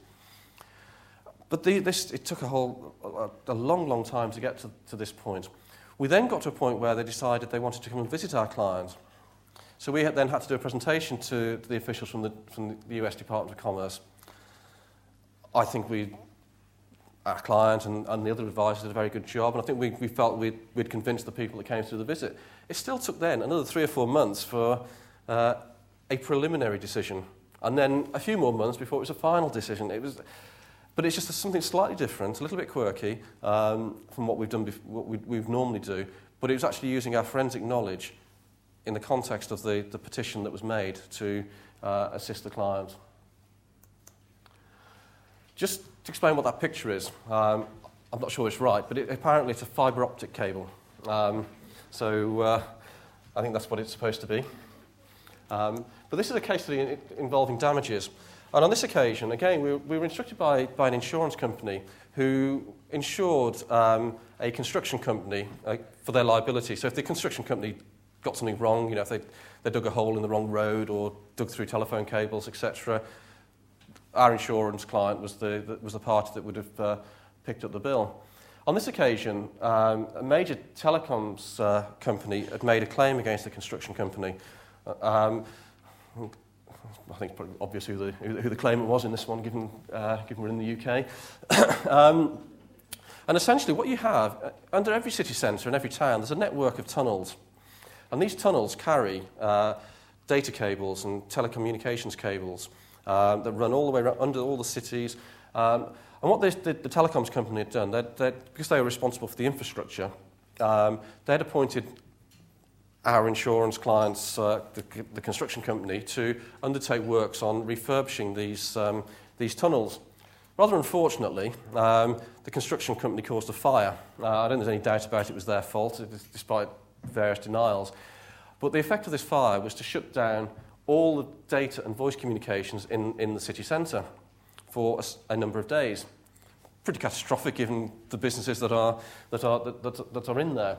But the, this, it took a whole, a, a long, long time to get to, to this point. We then got to a point where they decided they wanted to come and visit our client. So we had then had to do a presentation to, to the officials from the, from the U S Department of Commerce. I think we, our client and, and the other advisors did a very good job, and I think we, we felt we'd, we'd convinced the people that came through the visit. It still took then another three or four months for uh, a preliminary decision, and then a few more months before it was a final decision. It was, but it's just something slightly different, a little bit quirky um, from what we've done, bef- what we we've normally do. But it was actually using our forensic knowledge in the context of the, the petition that was made to uh, assist the client. Just to explain what that picture is, um, I'm not sure it's right, but it, apparently it's a fibre optic cable. Um, so uh, I think that's what it's supposed to be. Um, but this is a case study in, involving damages. And on this occasion, again, we were, we were instructed by, by an insurance company who insured um, a construction company uh, for their liability. So if the construction company got something wrong, you know, if they, they dug a hole in the wrong road or dug through telephone cables, et cetera, our insurance client was the, the, was the party that would have uh, picked up the bill. On this occasion, um, a major telecoms uh, company had made a claim against the construction company. Um, I think it's probably obvious who the, who the claimant was in this one, given, uh, given we're in the U K. um, and essentially what you have, uh, under every city centre and every town, there's a network of tunnels. And these tunnels carry uh, data cables and telecommunications cables uh, that run all the way around, under all the cities. Um, and what this, the, the telecoms company had done, they'd, they'd, because they were responsible for the infrastructure, um, they'd appointed our insurance clients, uh, the, the construction company, to undertake works on refurbishing these, um, these tunnels. Rather unfortunately, um, the construction company caused a fire. Uh, I don't think there's any doubt about it, it was their fault, despite various denials. But the effect of this fire was to shut down all the data and voice communications in, in the city centre for a, a number of days. Pretty catastrophic given the businesses that are, that are, that, that, that are in there.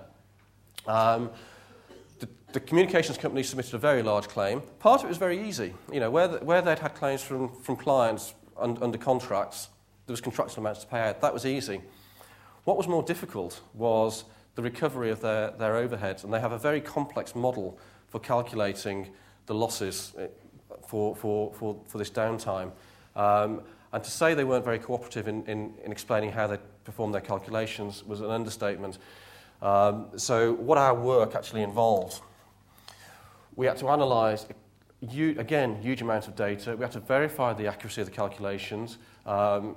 Um, The, the communications company submitted a very large claim. Part of it was very easy. You know, where, the, where they'd had claims from, from clients un, under contracts, there was contractual amounts to pay out. That was easy. What was more difficult was the recovery of their, their overheads, and they have a very complex model for calculating the losses for, for, for, for this downtime. Um, and to say they weren't very cooperative in, in, in explaining how they performed their calculations was an understatement. Um, so what our work actually involved, we had to analyse, again, huge amount of data. We had to verify the accuracy of the calculations. Um,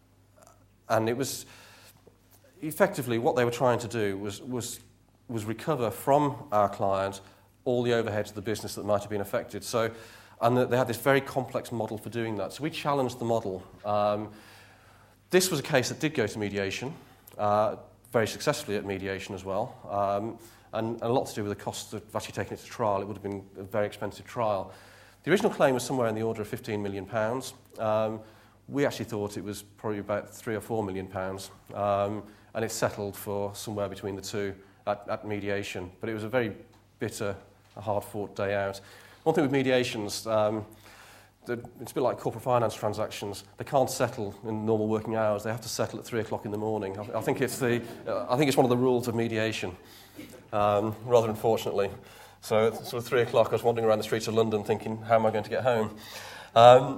and it was, effectively, what they were trying to do was, was, was recover from our client all the overheads of the business that might have been affected. So, and they had this very complex model for doing that. So we challenged the model. Um, this was a case that did go to mediation. Uh, very successfully at mediation as well, um, and, and a lot to do with the cost of actually taking it to trial. It would have been a very expensive trial. The original claim was somewhere in the order of fifteen million pounds. Um, we actually thought it was probably about three or four million pounds, um, and it settled for somewhere between the two at, at mediation. But it was a very bitter, hard-fought day out. One thing with mediations, um, it's a bit like corporate finance transactions. They can't settle in normal working hours. They have to settle at three o'clock in the morning. I, I think it's the, uh, I think it's one of the rules of mediation, um, rather unfortunately. So at sort of three o'clock, I was wandering around the streets of London thinking, how am I going to get home? Um,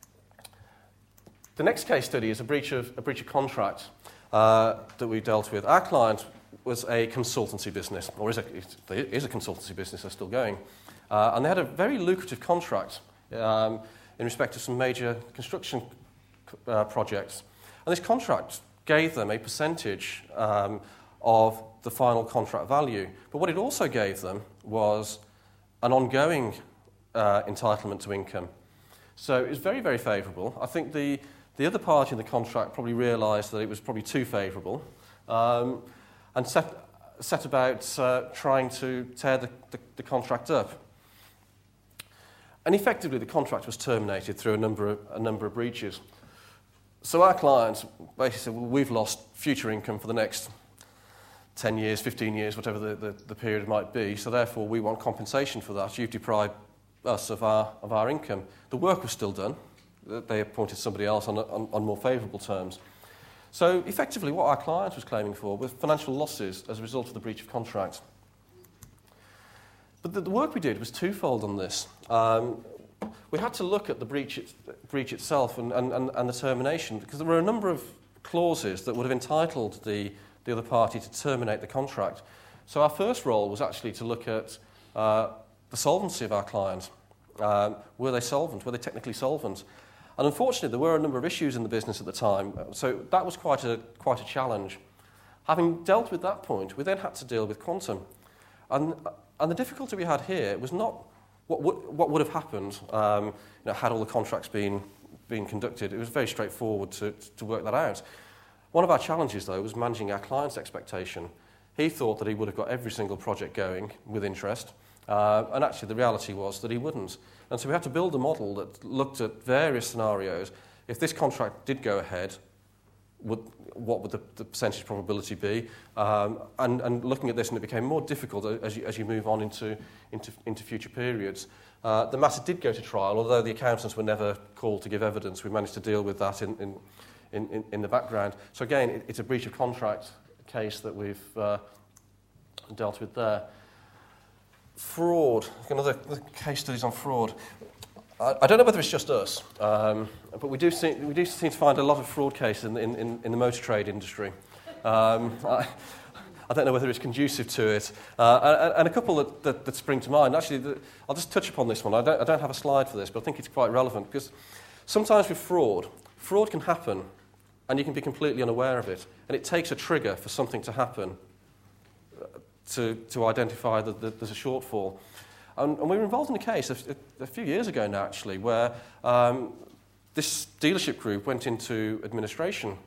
the next case study is a breach of a breach of contract uh, that we dealt with. Our client was a consultancy business, or is a, it is a consultancy business. They're still going, uh, and they had a very lucrative contract. Um, in respect to some major construction uh, projects. And this contract gave them a percentage um, of the final contract value. But what it also gave them was an ongoing uh, entitlement to income. So it was very, very favourable. I think the, the other party in the contract probably realised that it was probably too favourable um, and set, set about uh, trying to tear the, the, the contract up. And effectively, the contract was terminated through a number of, a number of breaches. So our clients basically said, well, we've lost future income for the next ten years, fifteen years, whatever the, the, the period might be, so therefore we want compensation for that. You've deprived us of our, of our income. The work was still done. They appointed somebody else on, on, on more favourable terms. So effectively, what our client was claiming for was financial losses as a result of the breach of contract. But the, the work we did was twofold on this. Um, we had to look at the breach, it, breach itself and, and, and, and the termination, because there were a number of clauses that would have entitled the, the other party to terminate the contract. So our first role was actually to look at uh, the solvency of our client. Um, were they solvent? Were they technically solvent? And unfortunately, there were a number of issues in the business at the time, so that was quite a, quite a challenge. Having dealt with that point, we then had to deal with quantum. And And the difficulty we had here was not what would, what would have happened um, you know, had all the contracts been, been conducted. It was very straightforward to, to work that out. One of our challenges, though, was managing our client's expectation. He thought that he would have got every single project going with interest, Uh, and actually, the reality was that he wouldn't. And so we had to build a model that looked at various scenarios. If this contract did go ahead, would, what would the, the percentage probability be? Um, and, and looking at this, and it became more difficult as you, as you move on into, into, into future periods. Uh, the matter did go to trial, although the accountants were never called to give evidence. We managed to deal with that in, in, in, in the background. So again, it, it's a breach of contract case that we've uh, dealt with there. Fraud, another case studies on fraud. I, I don't know whether it's just us, um, but we do, see, we do seem to find a lot of fraud cases in, in, in the motor trade industry. Um, I, I don't know whether it's conducive to it. Uh, and, and a couple that, that, that spring to mind. Actually, the, I'll just touch upon this one. I don't, I don't have a slide for this, but I think it's quite relevant because sometimes with fraud, fraud can happen and you can be completely unaware of it. And it takes a trigger for something to happen to, to identify that, that there's a shortfall. And, and we were involved in a case a, a few years ago now, actually, where um, this dealership group went into administration.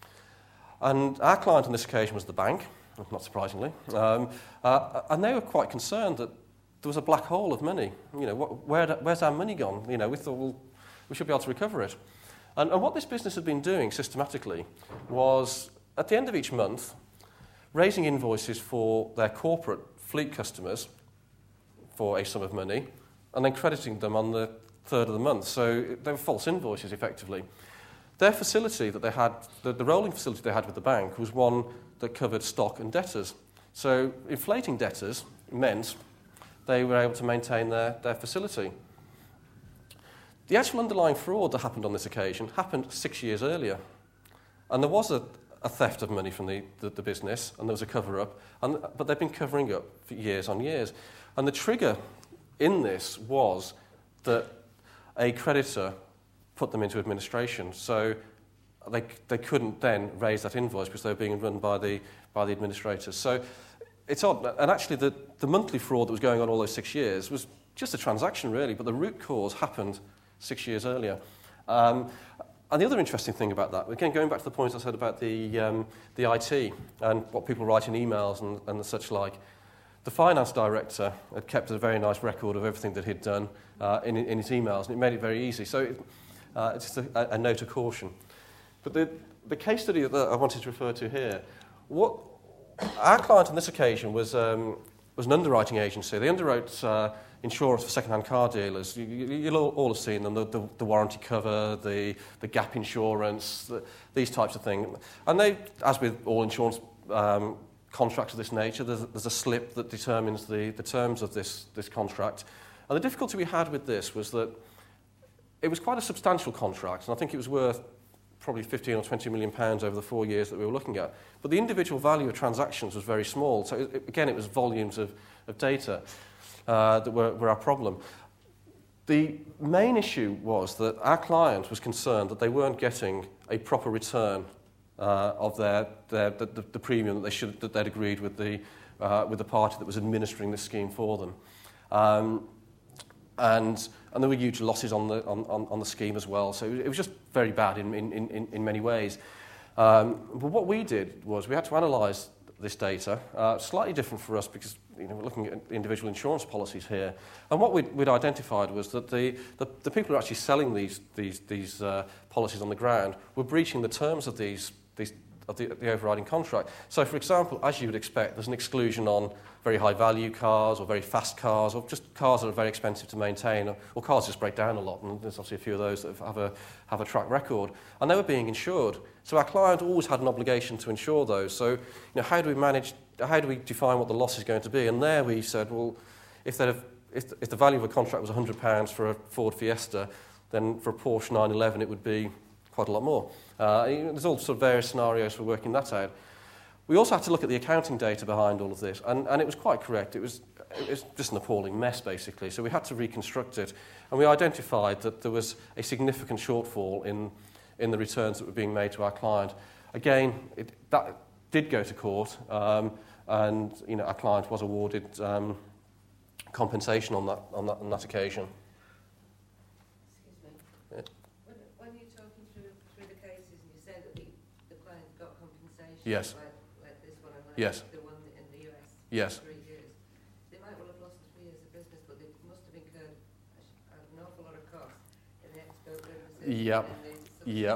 And our client on this occasion was the bank, not surprisingly. Um, uh, and they were quite concerned that there was a black hole of money. You know, what, where, where's our money gone? You know, we thought, well, we should be able to recover it. And, and what this business had been doing systematically was, at the end of each month, raising invoices for their corporate fleet customers for a sum of money, and then crediting them on the third of the month. So they were false invoices, effectively. Their facility that they had, the, the rolling facility they had with the bank, was one that covered stock and debtors. So inflating debtors meant they were able to maintain their, their facility. The actual underlying fraud that happened on this occasion happened six years earlier. And there was a, a theft of money from the, the, the business, and there was a cover-up, and, but they've been covering up for years on years. And the trigger in this was that a creditor put them into administration. So they they couldn't then raise that invoice because they were being run by the by the administrators. So it's odd. And actually, the, the monthly fraud that was going on all those six years was just a transaction, really, but the root cause happened six years earlier. Um, and the other interesting thing about that, again, going back to the point I said about the um, the I T and what people write in emails and, and the such like, the finance director had kept a very nice record of everything that he'd done uh, in, in his emails, and it made it very easy. So it, uh, it's just a, a note of caution. But the, the case study that I wanted to refer to here, what our client on this occasion was um, was an underwriting agency. They underwrote uh, insurance for second-hand car dealers. You, you, you'll all, all have seen them, the, the, the warranty cover, the, the gap insurance, the, these types of things. And they, as with all insurance um, contracts of this nature, there's, there's a slip that determines the, the terms of this, this contract. And the difficulty we had with this was that it was quite a substantial contract, and I think it was worth probably fifteen or twenty million pounds over the four years that we were looking at. But the individual value of transactions was very small. So it, again, it was volumes of, of data uh, that were, were our problem. The main issue was that our client was concerned that they weren't getting a proper return uh, of their, their the, the, the premium that they should that they'd agreed with the uh, with the party that was administering the scheme for them. Um, and And there were huge losses on the on, on, on the scheme as well. So it was just very bad in in, in, in many ways. Um, but what we did was we had to analyse this data, uh, slightly different for us because you know we're looking at individual insurance policies here. And what we'd, we'd identified was that the, the, the people who are actually selling these these these uh, policies on the ground were breaching the terms of these these. Of the, the overriding contract. So, for example, as you would expect, there's an exclusion on very high-value cars or very fast cars or just cars that are very expensive to maintain or, or cars just break down a lot, and there's obviously a few of those that have a, have a track record. And they were being insured. So our client always had an obligation to insure those. So, you know, how do we manage, how do we define what the loss is going to be? And there we said, well, if, have, if, the, if the value of a contract was one hundred pounds for a Ford Fiesta, then for a Porsche nine eleven it would be quite a lot more. Uh, there's all sort of various scenarios for working that out. We also had to look at the accounting data behind all of this, and, and it was quite correct. It was, it was just an appalling mess, basically. So we had to reconstruct it, and we identified that there was a significant shortfall in, in the returns that were being made to our client. Again, it, that did go to court, um, and you know, our client was awarded um, compensation on that, on that, on that occasion. Yes. Like, like this one and like yes. the one in the U S. Yes. Three years. They might well have lost three years of Yeah, yeah.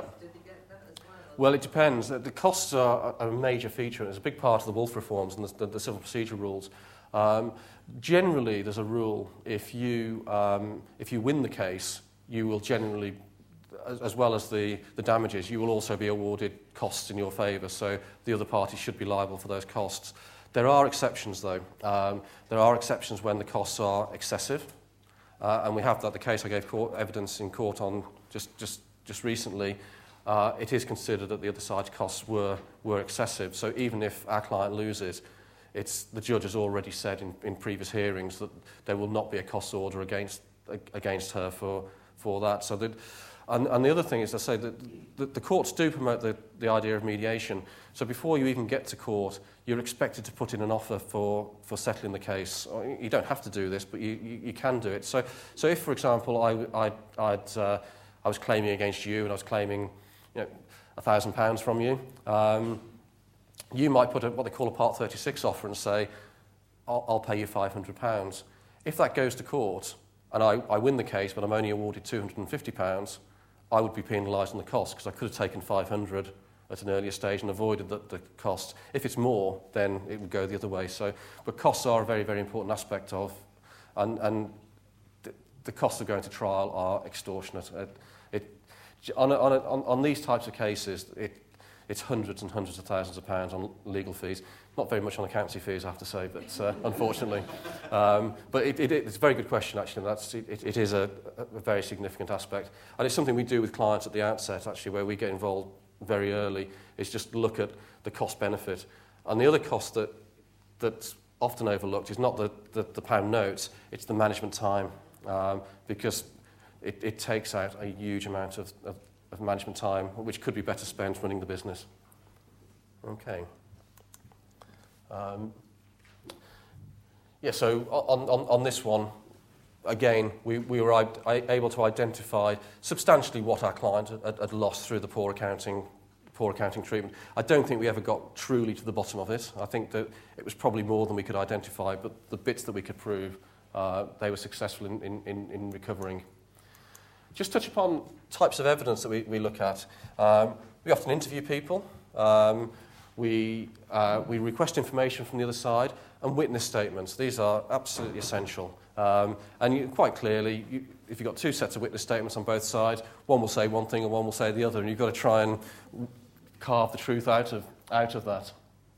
Well, it depends. The costs are a major feature, and it's a big part of the Wolf reforms and the, the, the civil procedure rules. Um, generally, there's a rule: if you um, if you win the case, you will generally, as, as well as the, the damages, you will also be awarded costs in your favour. So the other party should be liable for those costs. There are exceptions, though. Um, there are exceptions when the costs are excessive, uh, and we have that. The case I gave court evidence in court on just just just recently. Uh, it is considered that the other side's costs were were excessive. So even if our client loses, it's the judge has already said in, in previous hearings that there will not be a costs order against against her for for that. So that, and, and the other thing is, I say that the, the courts do promote the, the idea of mediation. So before you even get to court, you're expected to put in an offer for, for settling the case. You don't have to do this, but you, you, you can do it. So so if, for example, I I I'd, uh, I was claiming against you and I was claiming, you know, a thousand pounds from you, um, you might put a, what they call a Part thirty-six offer and say, I'll, I'll pay you five hundred pounds. If that goes to court and I, I win the case, but I'm only awarded two hundred fifty pounds, I would be penalised on the cost because I could have taken five hundred at an earlier stage and avoided the, the cost. If it's more, then it would go the other way. So, but costs are a very, very important aspect of, and, and the, the costs of going to trial are extortionate. It, it, On, a, on, a, on, on these types of cases, it, it's hundreds and hundreds of thousands of pounds on legal fees. Not very much on accountancy fees, I have to say, but uh, unfortunately. Um, but it, it, it's a very good question, actually. And that's, it, it is a, a very significant aspect. And it's something we do with clients at the outset, actually, where we get involved very early, is just look at the cost-benefit. And the other cost that that's often overlooked is not the, the, the pound notes, it's the management time. Um, because It, it takes out a huge amount of, of, of management time, which could be better spent running the business. Okay. Um, yeah, so on, on, on this one, again, we, we were able to identify substantially what our client had, had lost through the poor accounting, poor accounting treatment. I don't think we ever got truly to the bottom of it. I think that it was probably more than we could identify, but the bits that we could prove, uh, they were successful in, in, in recovering. Just touch upon types of evidence that we, we look at. Um, we often interview people. Um, we, uh, we request information from the other side and witness statements. These are absolutely essential. Um, and you, quite clearly, you, if you've got two sets of witness statements on both sides, one will say one thing and one will say the other, and you've got to try and carve the truth out of, out of that.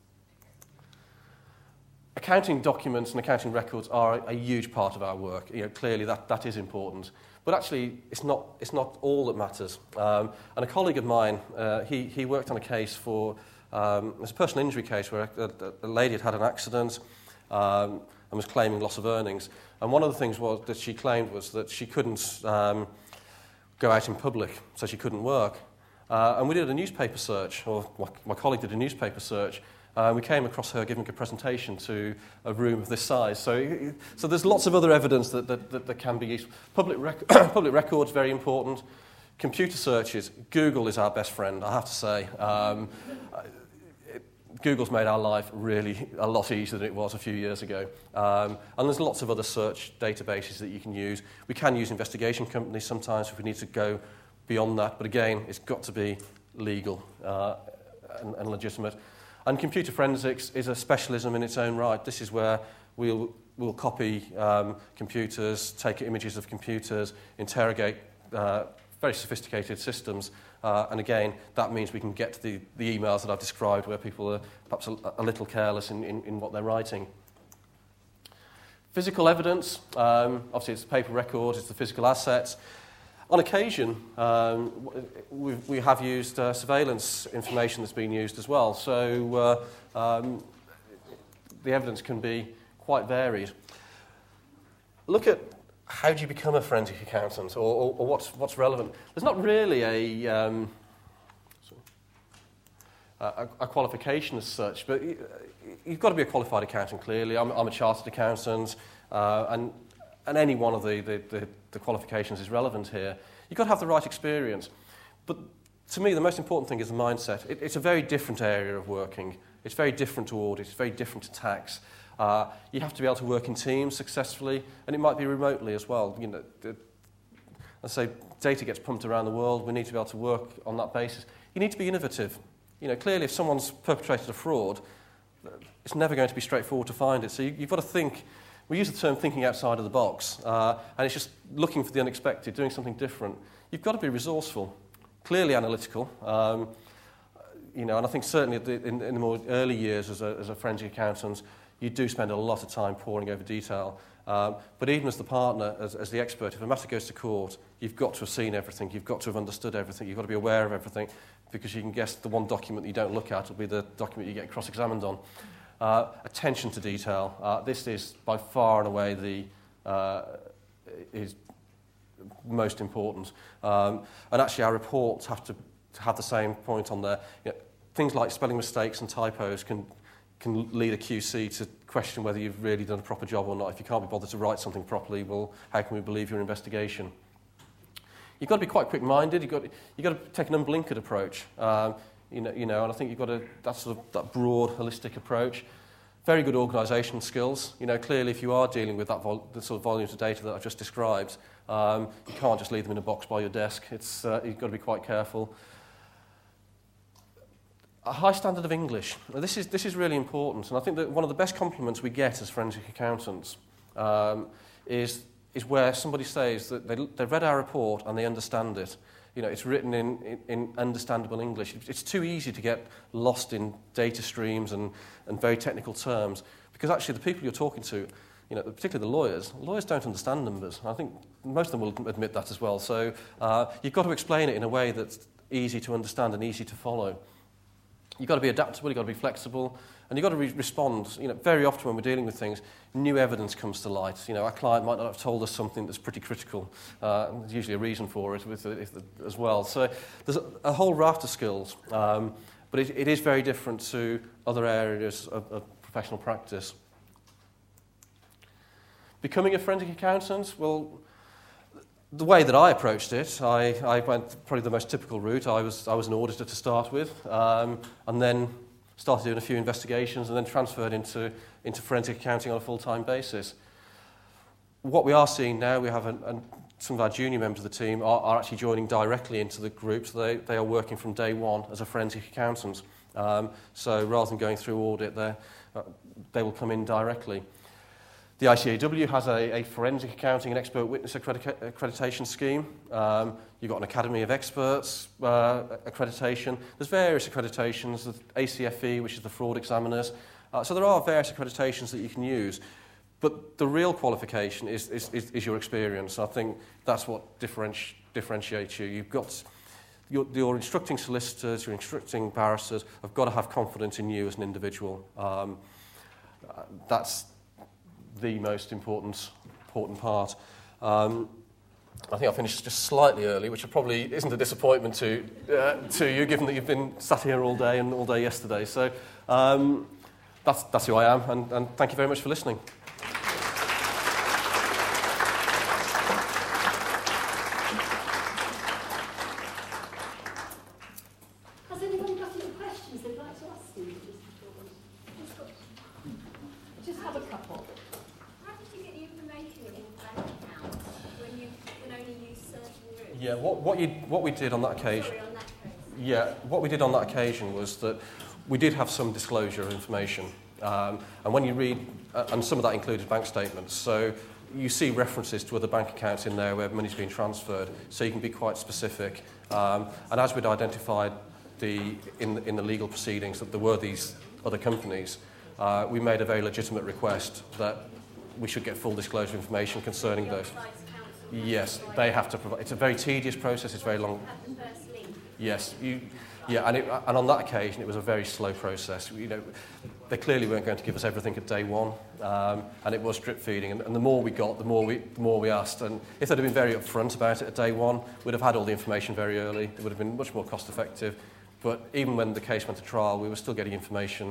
Accounting documents and accounting records are a, a huge part of our work. You know, clearly, that, that is important. But actually, it's not, it's not all that matters. Um, and a colleague of mine, uh, he, he worked on a case for, um, it was a personal injury case where a, a, a lady had had an accident um, and was claiming loss of earnings. And one of the things was, that she claimed was that she couldn't um, go out in public, so she couldn't work. Uh, and we did a newspaper search, or my, my colleague did a newspaper search. Uh, we came across her giving a presentation to a room of this size. So, so there's lots of other evidence that, that, that, that can be used. Public, rec- public records, very important. Computer searches. Google is our best friend, I have to say. Um, it, Google's made our life really a lot easier than it was a few years ago. Um, and there's lots of other search databases that you can use. We can use investigation companies sometimes if we need to go beyond that. But again, it's got to be legal uh, and, and legitimate. And computer forensics is a specialism in its own right. This is where we'll, we'll copy um, computers, take images of computers, interrogate uh, very sophisticated systems. Uh, and again, that means we can get to the, the emails that I've described where people are perhaps a, a little careless in, in, in what they're writing. Physical evidence, um, obviously it's the paper records, it's the physical assets. On occasion, um, we, we have used uh, surveillance information that's been used as well. So uh, um, the evidence can be quite varied. Look at how do you become a forensic accountant, or, or, or what's, what's relevant. There's not really a, um, a, a qualification as such, but you, you've got to be a qualified accountant, clearly. I'm, I'm a chartered accountant, uh, and And any one of the, the, the, the qualifications is relevant here. You've got to have the right experience. But to me, the most important thing is the mindset. It, it's a very different area of working. It's very different to audit. It's very different to tax. Uh, you have to be able to work in teams successfully, and it might be remotely as well. You know, the, and say data gets pumped around the world, we need to be able to work on that basis. You need to be innovative. You know, clearly if someone's perpetrated a fraud, it's never going to be straightforward to find it. So you, you've got to think, we use the term thinking outside of the box, uh, and it's just looking for the unexpected, doing something different. You've got to be resourceful, clearly analytical, um, you know, and I think certainly the, in, in the more early years as a, as a forensic accountant, you do spend a lot of time poring over detail. Um, but even as the partner, as, as the expert, if a matter goes to court, you've got to have seen everything, you've got to have understood everything, you've got to be aware of everything, because you can guess the one document that you don't look at will be the document you get cross-examined on. Uh, attention to detail. Uh, this is by far and away the uh, is most important. Um, and actually our reports have to, to have the same point on there. You know, things like spelling mistakes and typos can can lead a Q C to question whether you've really done a proper job or not. If you can't be bothered to write something properly, well, how can we believe your investigation? You've got to be quite quick-minded. You've got to, you've got to take an unblinkered approach. Um, you know, you know, and I think you've got to that sort of that broad, holistic approach. Very good organisation skills. You know, clearly, if you are dealing with that vol- the sort of volumes of data that I've just described, um, you can't just leave them in a box by your desk. It's uh, you've got to be quite careful. A high standard of English. Now, this is this is really important, and I think that one of the best compliments we get as forensic accountants um, is is where somebody says that they they've read our report and they understand it. You know, it's written in, in, in understandable English. It's too easy to get lost in data streams and, and very technical terms, because actually the people you're talking to, you know, particularly the lawyers, lawyers don't understand numbers. I think most of them will admit that as well. So uh, you've got to explain it in a way that's easy to understand and easy to follow. You've got to be adaptable, you've got to be flexible, and you've got to re- respond. You know, very often when we're dealing with things, new evidence comes to light. You know, our client might not have told us something that's pretty critical. Uh, there's usually a reason for it with the, if the, as well. So there's a, a whole raft of skills, um, but it, it is very different to other areas of, of professional practice. Becoming a forensic accountant, well, the way that I approached it, I, I went probably the most typical route. I was I was an auditor to start with, um, and then started doing a few investigations, and then transferred into into forensic accounting on a full-time basis. What we are seeing now, we have an, an, some of our junior members of the team are, are actually joining directly into the group. So they, they are working from day one as a forensic accountant. Um, so rather than going through audit, uh, they will come in directly. The I C A W has a, a forensic accounting and expert witness accredita- accreditation scheme. Um, you've got an Academy of Experts uh, accreditation. There's various accreditations, the A C F E, which is the fraud examiners. Uh, so there are various accreditations that you can use. But the real qualification is, is, is, is your experience. I think that's what differenti- differentiates you. You've got your, your instructing solicitors, your instructing barristers have got to have confidence in you as an individual. Um, that's the most important important part. Um, I think I finished just slightly early, which probably isn't a disappointment to uh, to you, given that you've been sat here all day and all day yesterday. So um, that's that's who I am, and, and thank you very much for listening. Has anybody got any questions they'd like to ask you? Just have a couple. Yeah, what, what, you, what we did on that occasion, Sorry, on that case. yeah, what we did on that occasion was that we did have some disclosure of information, um, and when you read, uh, and some of that included bank statements, so you see references to other bank accounts in there where money's been transferred, so you can be quite specific. Um, and as we'd identified the in the, in the legal proceedings that there were these other companies, uh, we made a very legitimate request that we should get full disclosure information concerning those. Yes, they have to provide. It's a very tedious process. It's very long. Yes, you, yeah, and, it, and on that occasion, it was a very slow process. You know, they clearly weren't going to give us everything at day one, um, and it was drip feeding. And, and the more we got, the more we, the more we asked. And if they'd have been very upfront about it at day one, we'd have had all the information very early. It would have been much more cost effective. But even when the case went to trial, we were still getting information.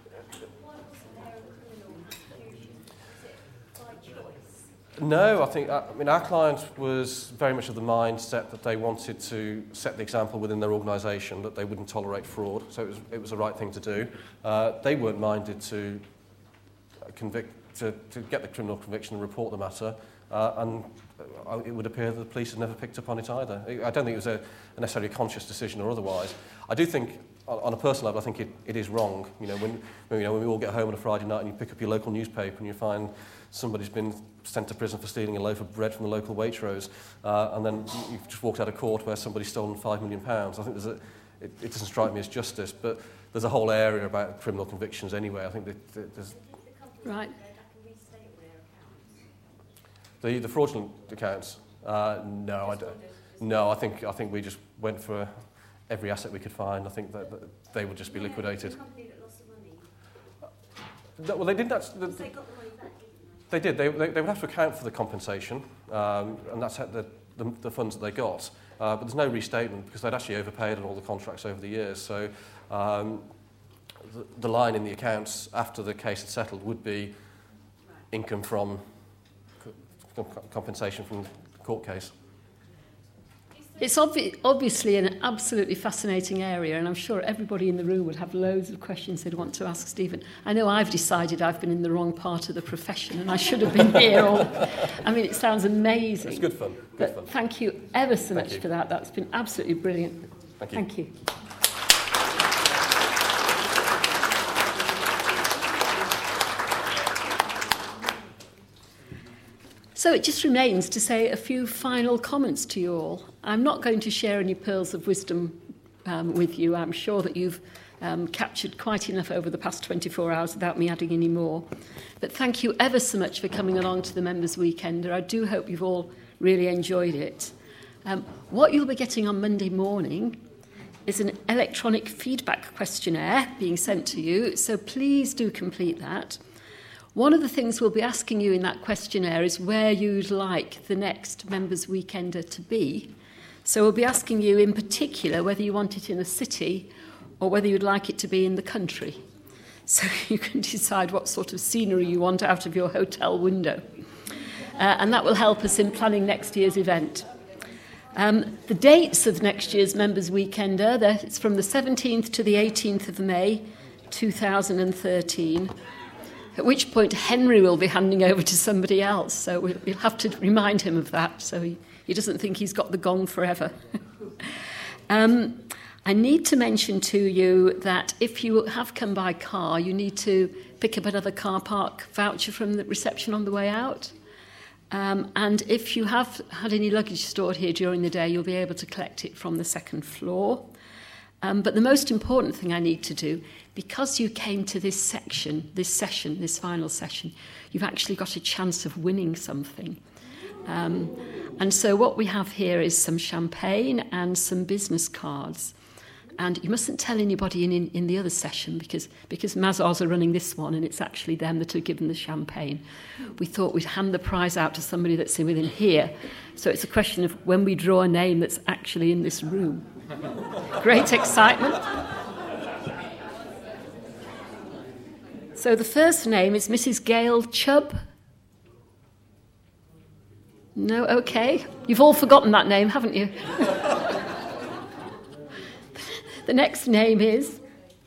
No, I think, I mean, our client was very much of the mindset that they wanted to set the example within their organisation, that they wouldn't tolerate fraud, so it was, it was the right thing to do. Uh, they weren't minded to convict, to, to get the criminal conviction and report the matter. uh, and uh, it would appear that the police have never picked up on it either. I don't think it was a, a necessarily conscious decision or otherwise. I do think, on, on a personal level, I think it, it is wrong. You know, when, when, you know, when we all get home on a Friday night and you pick up your local newspaper and you find somebody's been sent to prison for stealing a loaf of bread from the local Waitrose, uh, and then you've just walked out of court where somebody's stolen five million pounds. I think there's a, it, it doesn't strike me as justice, but there's a whole area about criminal convictions anyway. I think that, that there's... Right. The, the fraudulent accounts? Uh, no, I don't. No, I think, I think we just went for every asset we could find. I think that, that they would just be liquidated. No, well, they didn't actually... The, they got the money back, didn't they? They did. They, they, they would have to account for the compensation, um, and that's the, the, the funds that they got. Uh, but there's no restatement because they'd actually overpaid on all the contracts over the years. So um, the, the line in the accounts after the case had settled would be income from co- compensation from the court case. It's obvi- obviously an absolutely fascinating area, and I'm sure everybody in the room would have loads of questions they'd want to ask Stephen. I know I've decided I've been in the wrong part of the profession, and I should have been here all... I mean, it sounds amazing. It's good fun. Good but fun. Thank you ever so Thank much you. for that. That's been absolutely brilliant. Thank you. Thank you. So it just remains to say a few final comments to you all. I'm not going to share any pearls of wisdom um, with you. I'm sure that you've um, captured quite enough over the past twenty-four hours without me adding any more. But thank you ever so much for coming along to the Members' Weekender. I do hope you've all really enjoyed it. Um, what you'll be getting on Monday morning is an electronic feedback questionnaire being sent to you, so please do complete that. One of the things we'll be asking you in that questionnaire is where you'd like the next Members' Weekender to be. So we'll be asking you in particular whether you want it in a city or whether you'd like it to be in the country. So you can decide what sort of scenery you want out of your hotel window. Uh, and that will help us in planning next year's event. Um, the dates of next year's Members' Weekender, it's from the seventeenth to the eighteenth of May, two thousand thirteen. At which point Henry will be handing over to somebody else, so we'll, we'll have to remind him of that so he, he doesn't think he's got the gong forever. um, I need to mention to you that if you have come by car, you need to pick up another car park voucher from the reception on the way out. Um, and if you have had any luggage stored here during the day, you'll be able to collect it from the second floor. Um, but the most important thing I need to do, because you came to this section, this session, this final session, you've actually got a chance of winning something. Um, and so what we have here is some champagne and some business cards. And you mustn't tell anybody in, in, in the other session because, because Mazars are running this one and it's actually them that are given the champagne. We thought we'd hand the prize out to somebody that's in within here. So it's a question of when we draw a name that's actually in this room. Great excitement. So the first name is Missus Gail Chubb. No, okay. You've all forgotten that name, haven't you? The next name is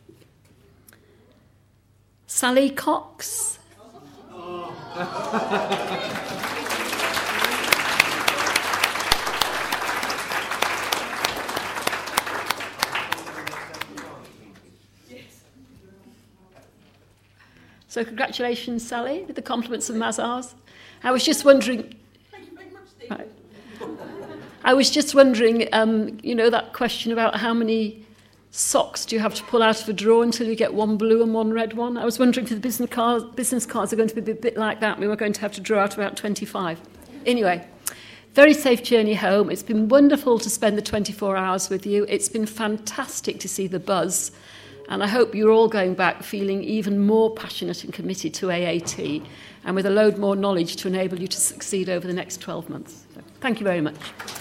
Sally Cox. So congratulations, Sally, with the compliments of Mazars. I was just wondering... Thank you very much, Steve. Right. I was just wondering, um, you know, that question about how many socks do you have to pull out of a drawer until you get one blue and one red one? I was wondering if the business cards, business cards are going to be a bit like that. We were going to have to draw out about twenty-five. Anyway, very safe journey home. It's been wonderful to spend the twenty-four hours with you. It's been fantastic to see the buzz. And I hope you're all going back feeling even more passionate and committed to A A T and with a load more knowledge to enable you to succeed over the next twelve months. So, thank you very much.